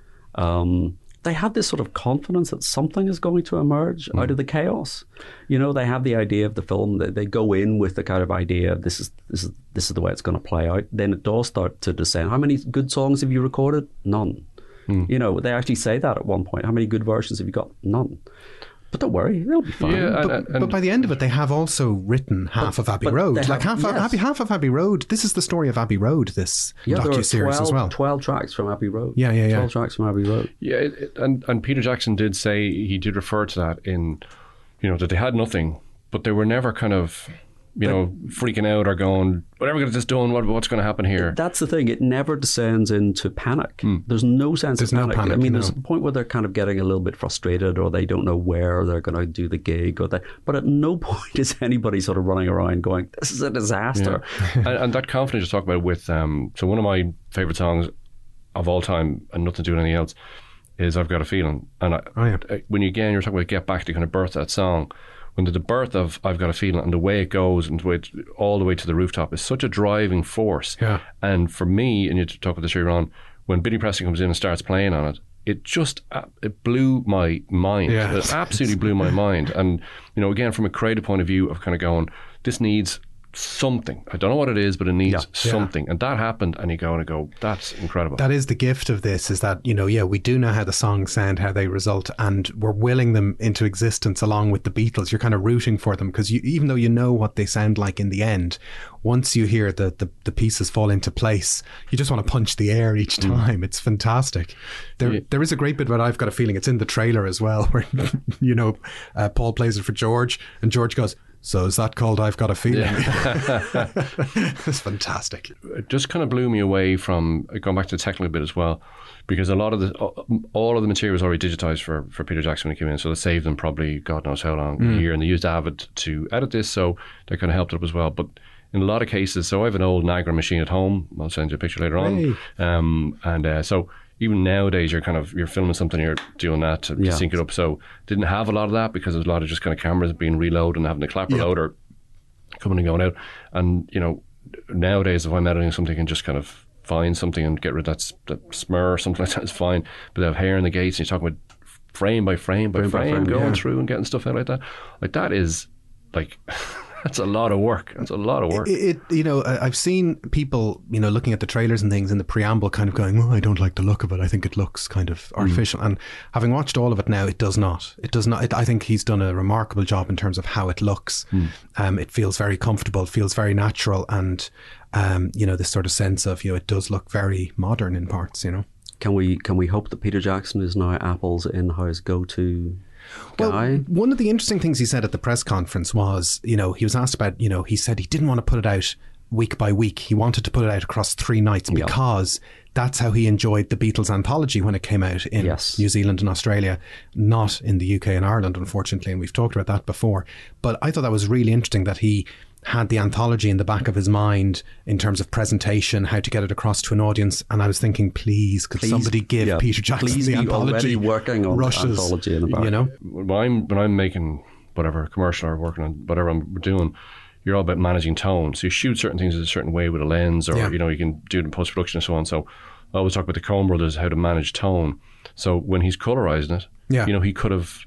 um, they have this sort of confidence that something is going to emerge mm. out of the chaos. You know, they have the idea of the film. They, they go in with the kind of idea of this is this is this is the way it's going to play out. Then it does start to descend. How many good songs have you recorded? None. Mm. You know, they actually say that at one point. How many good versions have you got? None. But don't worry, they'll be fine. Yeah, but, and, and, but by the end of it, they have also written half but, of Abbey Road. Like have, half, yes. of, Abbey, half of Abbey Road. This is the story of Abbey Road, this yeah, docu-series as well. twelve tracks from Abbey Road. Yeah, yeah, yeah. twelve tracks from Abbey Road. Yeah, it, it, and, and Peter Jackson did say, he did refer to that in, you know, that they had nothing, but they were never kind of, you but, know, freaking out or going, whatever we get this done, what, what's going to happen here? That's the thing. It never descends into panic. Mm. There's no sense there's of panic. No panic. I mean, no. there's a point where they're kind of getting a little bit frustrated, or they don't know where they're going to do the gig, or that. But at no point is anybody sort of running around going, "This is a disaster." Yeah. and, and that confidence you talk about with, um, so one of my favourite songs of all time, and nothing to do with anything else, is "I've Got a Feeling." And I, oh, yeah. I, when you again you're talking about Get Back to kind of birth that song. When the, the birth of I've Got a Feeling and the way it goes and the way it, all the way to the rooftop is such a driving force. Yeah. And for me, and you talk about this earlier on, when Billy Preston comes in and starts playing on it, it just uh, it blew my mind. Yeah. It absolutely blew my mind. And you know, again, from a creative point of view of kind of going, this needs something. I don't know what it is, but it needs yeah. something. Yeah. And that happened, and you go and go, that's incredible. That is the gift of this, is that, you know, yeah, we do know how the songs sound, how they result, and we're willing them into existence along with the Beatles. You're kind of rooting for them, because you, even though you know what they sound like in the end, once you hear the, the, the pieces fall into place, you just want to punch the air each time. Mm. It's fantastic. There yeah. there is a great bit about I've Got a Feeling. It's in the trailer as well, where, you know, uh, Paul plays it for George, and George goes, So is that called I've Got a Feeling? Yeah. It's fantastic. It just kind of blew me away from, going back to the technical bit as well, because a lot of the, all of the material was already digitized for, for Peter Jackson when he came in, so that saved them probably God knows how long, mm. a year, and they used Avid to edit this, so that kind of helped it up as well. But in a lot of cases, so I have an old Niagara machine at home, I'll send you a picture later on, hey. um, and uh, so even nowadays you're kind of, you're filming something, you're doing that to yeah. sync it up, so didn't have a lot of that because there's a lot of just kind of cameras being reloaded and having the clapper yeah. loader coming and going out, and you know, nowadays if I'm editing something, I can just kind of find something and get rid of that, that smur or something like that, is fine. But they have hair in the gates and you're talking about frame by frame by frame, frame, frame going yeah. through and getting stuff out like that. Like that is like that's a lot of work. It's a lot of work. It, it, you know, I've seen people, you know, looking at the trailers and things in the preamble kind of going, oh, I don't like the look of it. I think it looks kind of artificial. Mm. And having watched all of it now, it does not. It does not. It, I think he's done a remarkable job in terms of how it looks. Mm. Um, it feels very comfortable, it feels very natural. And, um, you know, this sort of sense of, you know, it does look very modern in parts, you know. Can we, can we hope that Peter Jackson is now Apple's in-house go-to guy? Well, one of the interesting things he said at the press conference was, you know, he was asked about, you know, he said he didn't want to put it out week by week. He wanted to put it out across three nights because yeah. that's how he enjoyed the Beatles anthology when it came out in yes. New Zealand and Australia, not in the U K and Ireland, unfortunately. And we've talked about that before. But I thought that was really interesting that he had the anthology in the back of his mind in terms of presentation, how to get it across to an audience. And I was thinking, please, could please, somebody give yeah, Peter Jackson please the anthology? Already working on rushes, the anthology in the back. You know? When I'm, when I'm making whatever commercial or working on whatever I'm doing, you're all about managing tone. So you shoot certain things in a certain way with a lens, or yeah. you know, you can do it in post-production and so on. So I always talk about the Coen brothers, how to manage tone. So when he's colorizing it, yeah. you know, he could have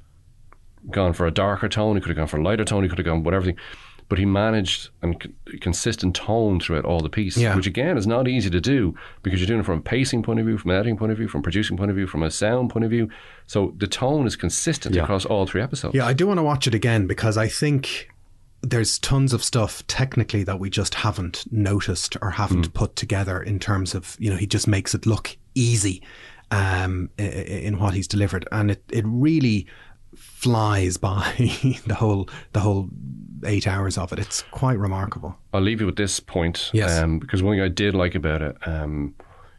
gone for a darker tone, he could have gone for a lighter tone, he could have gone whatever thing. But he managed a consistent tone throughout all the piece, yeah. which again is not easy to do because you're doing it from a pacing point of view, from an editing point of view, from a producing point of view, from a sound point of view. So the tone is consistent yeah. across all three episodes. Yeah, I do want to watch it again because I think there's tons of stuff technically that we just haven't noticed or haven't mm. put together in terms of, you know, he just makes it look easy um, in what he's delivered. And it, it really flies by the whole the whole eight hours of it. It's quite remarkable. I'll leave you with this point, yes. um, because one thing I did like about it um,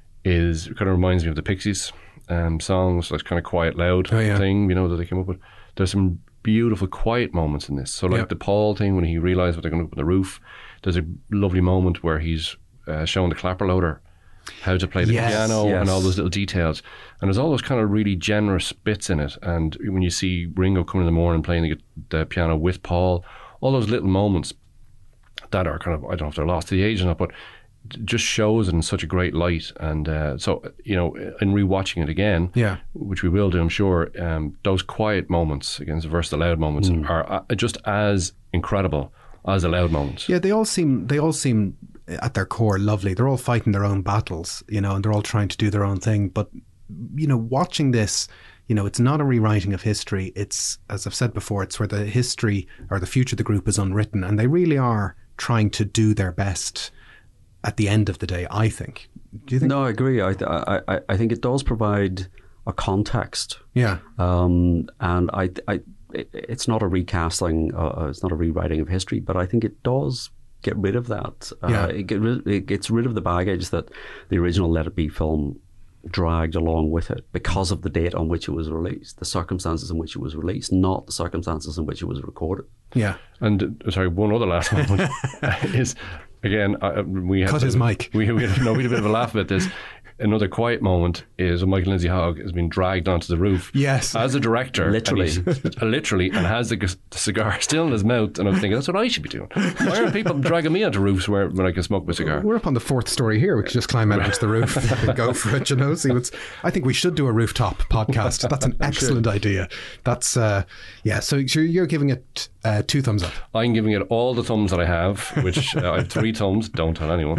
is it kind of reminds me of the Pixies um, songs, like kind of quiet, loud oh, yeah. thing, you know, that they came up with. There's some beautiful quiet moments in this. So like yep. the Paul thing when he realised what they're going to put on the roof. There's a lovely moment where he's uh, showing the clapper loader how to play the yes, piano yes. and all those little details. And there's all those kind of really generous bits in it. And when you see Ringo coming in the morning playing the, the piano with Paul, all those little moments that are kind of, I don't know if they're lost to the age or not, but just shows it in such a great light. And uh, so, you know, in rewatching it again, yeah. which we will do, I'm sure, um, those quiet moments against versus the loud moments mm. are uh, just as incredible as the loud moments. Yeah, they all seem they all seem at their core lovely. They're all fighting their own battles, you know, and they're all trying to do their own thing. But, you know, watching this, you know, it's not a rewriting of history. It's, as I've said before, it's where the history or the future of the group is unwritten, and they really are trying to do their best at the end of the day, I think. Do you think? No, I agree. I th- I, I, I think it does provide a context. Yeah. Um, and I, I, it, it's not a recasting, uh, it's not a rewriting of history, but I think it does get rid of that. Uh, yeah. it, get rid, it gets rid of the baggage that the original Let It Be film dragged along with it because of the date on which it was released, the circumstances in which it was released, not the circumstances in which it was recorded. Yeah. And uh, sorry, one other last moment is, again, uh, we had cut his mic. We, we, had, no, we had a bit of a laugh about this. Another quiet moment is when Michael Lindsay Hogg has been dragged onto the roof. Yes. As a director. Literally. And uh, literally, and has the, the cigar still in his mouth. And I'm thinking, that's what I should be doing. Why aren't people dragging me onto roofs where when I can smoke my cigar? We're up on the fourth story here. We could just climb out onto the roof and go for it, you know. See what's, I think we should do a rooftop podcast. That's an excellent idea. That's, uh, yeah, so you're giving it uh, two thumbs up. I'm giving it all the thumbs that I have, which uh, I have three thumbs, don't tell anyone.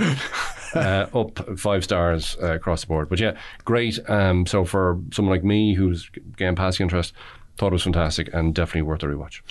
Uh, up five stars uh, across the board. But yeah, great. Um, so for someone like me who's getting past the interest, thought it was fantastic and definitely worth a rewatch.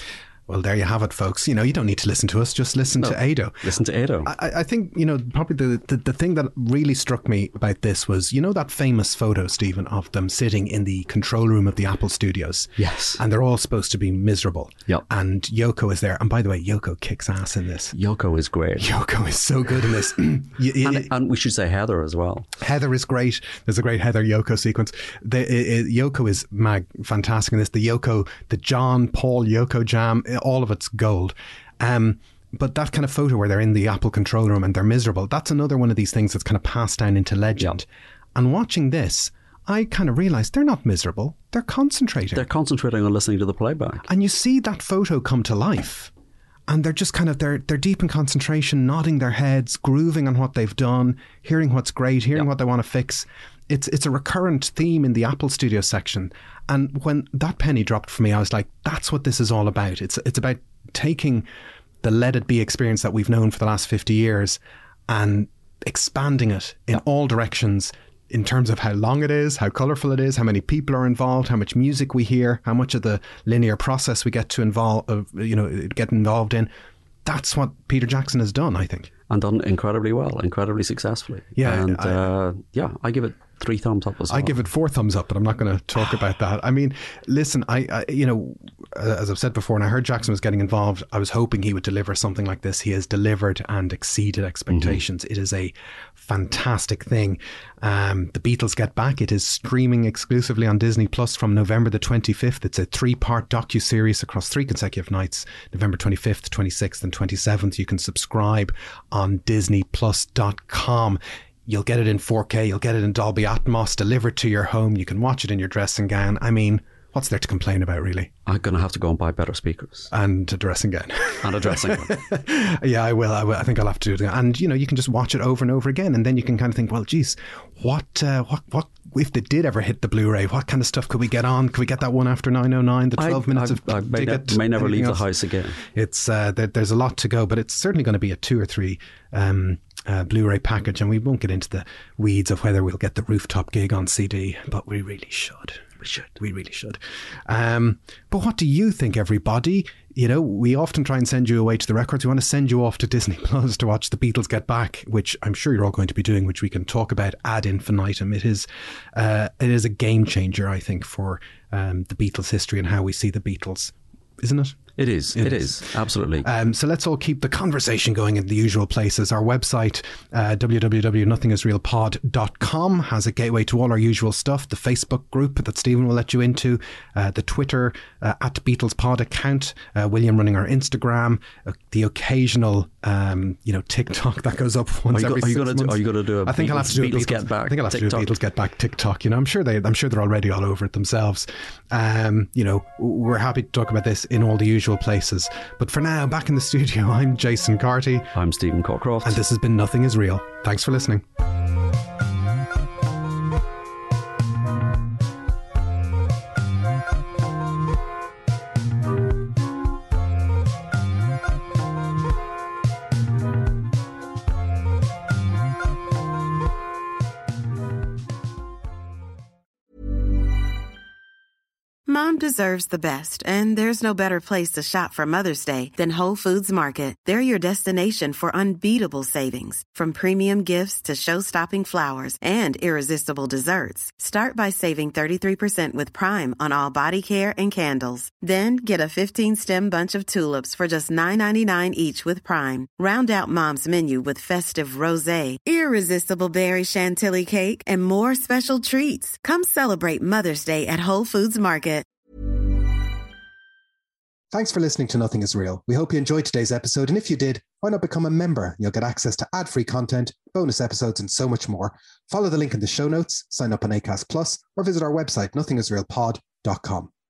Well, there you have it, folks. You know, you don't need to listen to us. Just listen No, to Ado. Listen to Ado. I, I think, you know, probably the, the, the thing that really struck me about this was, you know, that famous photo, Stephen, of them sitting in the control room of the Apple studios. Yes. And they're all supposed to be miserable. Yep. And Yoko is there. And by the way, Yoko kicks ass in this. Yoko is great. Yoko is so good in this. you, you, and, and we should say Heather as well. Heather is great. There's a great Heather Yoko sequence. The, it, it, Yoko is mag, fantastic in this. The Yoko, the John Paul Yoko jam, all of it's gold. Um, but that kind of photo where they're in the Apple control room and they're miserable, that's another one of these things that's kind of passed down into legend. Yep. And watching this, I kind of realised they're not miserable. They're concentrating. They're concentrating on listening to the playback. And you see that photo come to life. And they're just kind of, they're, they're deep in concentration, nodding their heads, grooving on what they've done, hearing what's great, hearing yep. what they want to fix. It's it's a recurrent theme in the Apple Studio section. And when that penny dropped for me, I was like, that's what this is all about. It's it's about taking the Let It Be experience that we've known for the last fifty years and expanding it in yep. all directions in terms of how long it is, how colourful it is, how many people are involved, how much music we hear, how much of the linear process we get to involve, uh, you know, get involved in. That's what Peter Jackson has done, I think. And done incredibly well, incredibly successfully. Yeah. And I, uh, yeah, I give it three thumbs up as well. I give it four thumbs up, but I'm not going to talk about that. I mean, listen, I, I, you know, as I've said before, and I heard Jackson was getting involved, I was hoping he would deliver something like this. He has delivered and exceeded expectations. Mm-hmm. It is a fantastic thing. Um, the Beatles Get Back. It is streaming exclusively on Disney Plus from November the twenty-fifth. It's a three-part docu-series across three consecutive nights, November twenty-fifth, twenty-sixth and twenty-seventh. You can subscribe on disney plus dot com. You'll get it in four K. You'll get it in Dolby Atmos delivered to your home. You can watch it in your dressing gown. I mean, what's there to complain about, really? I'm going to have to go and buy better speakers. And a dressing gown. And a dressing gown. Yeah, I will. I will. I think I'll have to do it. And, you know, you can just watch it over and over again. And then you can kind of think, well, geez, what, uh, what, what, if they did ever hit the Blu-ray, what kind of stuff could we get on? Could we get that one after nine oh nine, the twelve I, minutes I, of I may, ticket? Ne- may never leave else? the house again. It's, uh, there, there's a lot to go, but it's certainly going to be a two or three um, uh, Blu-ray package. And we won't get into the weeds of whether we'll get the rooftop gig on C D, but we really should. We should. We really should. Um, but what do you think, everybody? You know, we often try and send you away to the records. We want to send you off to Disney Plus to watch The Beatles Get Back, which I'm sure you're all going to be doing, which we can talk about ad infinitum. It is, uh, it is a game changer, I think, for um, the Beatles history and how we see the Beatles, isn't it? It is. It, it is. is. Absolutely. Um, so let's all keep the conversation going in the usual places. Our website, uh, w w w dot nothing is real pod dot com, has a gateway to all our usual stuff. The Facebook group that Stephen will let you into, uh, the Twitter uh, at BeatlesPod account, uh, William running our Instagram, uh, the occasional um, you know TikTok that goes up once are you every go, are you six gonna months. Do, are you going to do a I think Beatles, I'll have to do Beatles a Beatles Get Back? I think I'll have TikTok. to do a Beatles Get Back TikTok. You know, I'm sure they, I'm sure they're already all over it themselves. Um, you know, we're happy to talk about this in all the usual places. But for now, back in the studio, I'm Jason Carty. I'm Stephen Cockcroft. And this has been Nothing Is Real. Thanks for listening. Mom deserves the best, and there's no better place to shop for Mother's Day than Whole Foods Market. They're your destination for unbeatable savings, from premium gifts to show-stopping flowers and irresistible desserts. Start by saving thirty-three percent with Prime on all body care and candles. Then get a fifteen-stem bunch of tulips for just nine ninety-nine each with Prime. Round out Mom's menu with festive rosé, irresistible berry chantilly cake, and more special treats. Come celebrate Mother's Day at Whole Foods Market. Thanks for listening to Nothing Is Real. We hope you enjoyed today's episode, and if you did, why not become a member? You'll get access to ad-free content, bonus episodes, and so much more. Follow the link in the show notes, sign up on Acast Plus, or visit our website, nothing is real pod dot com.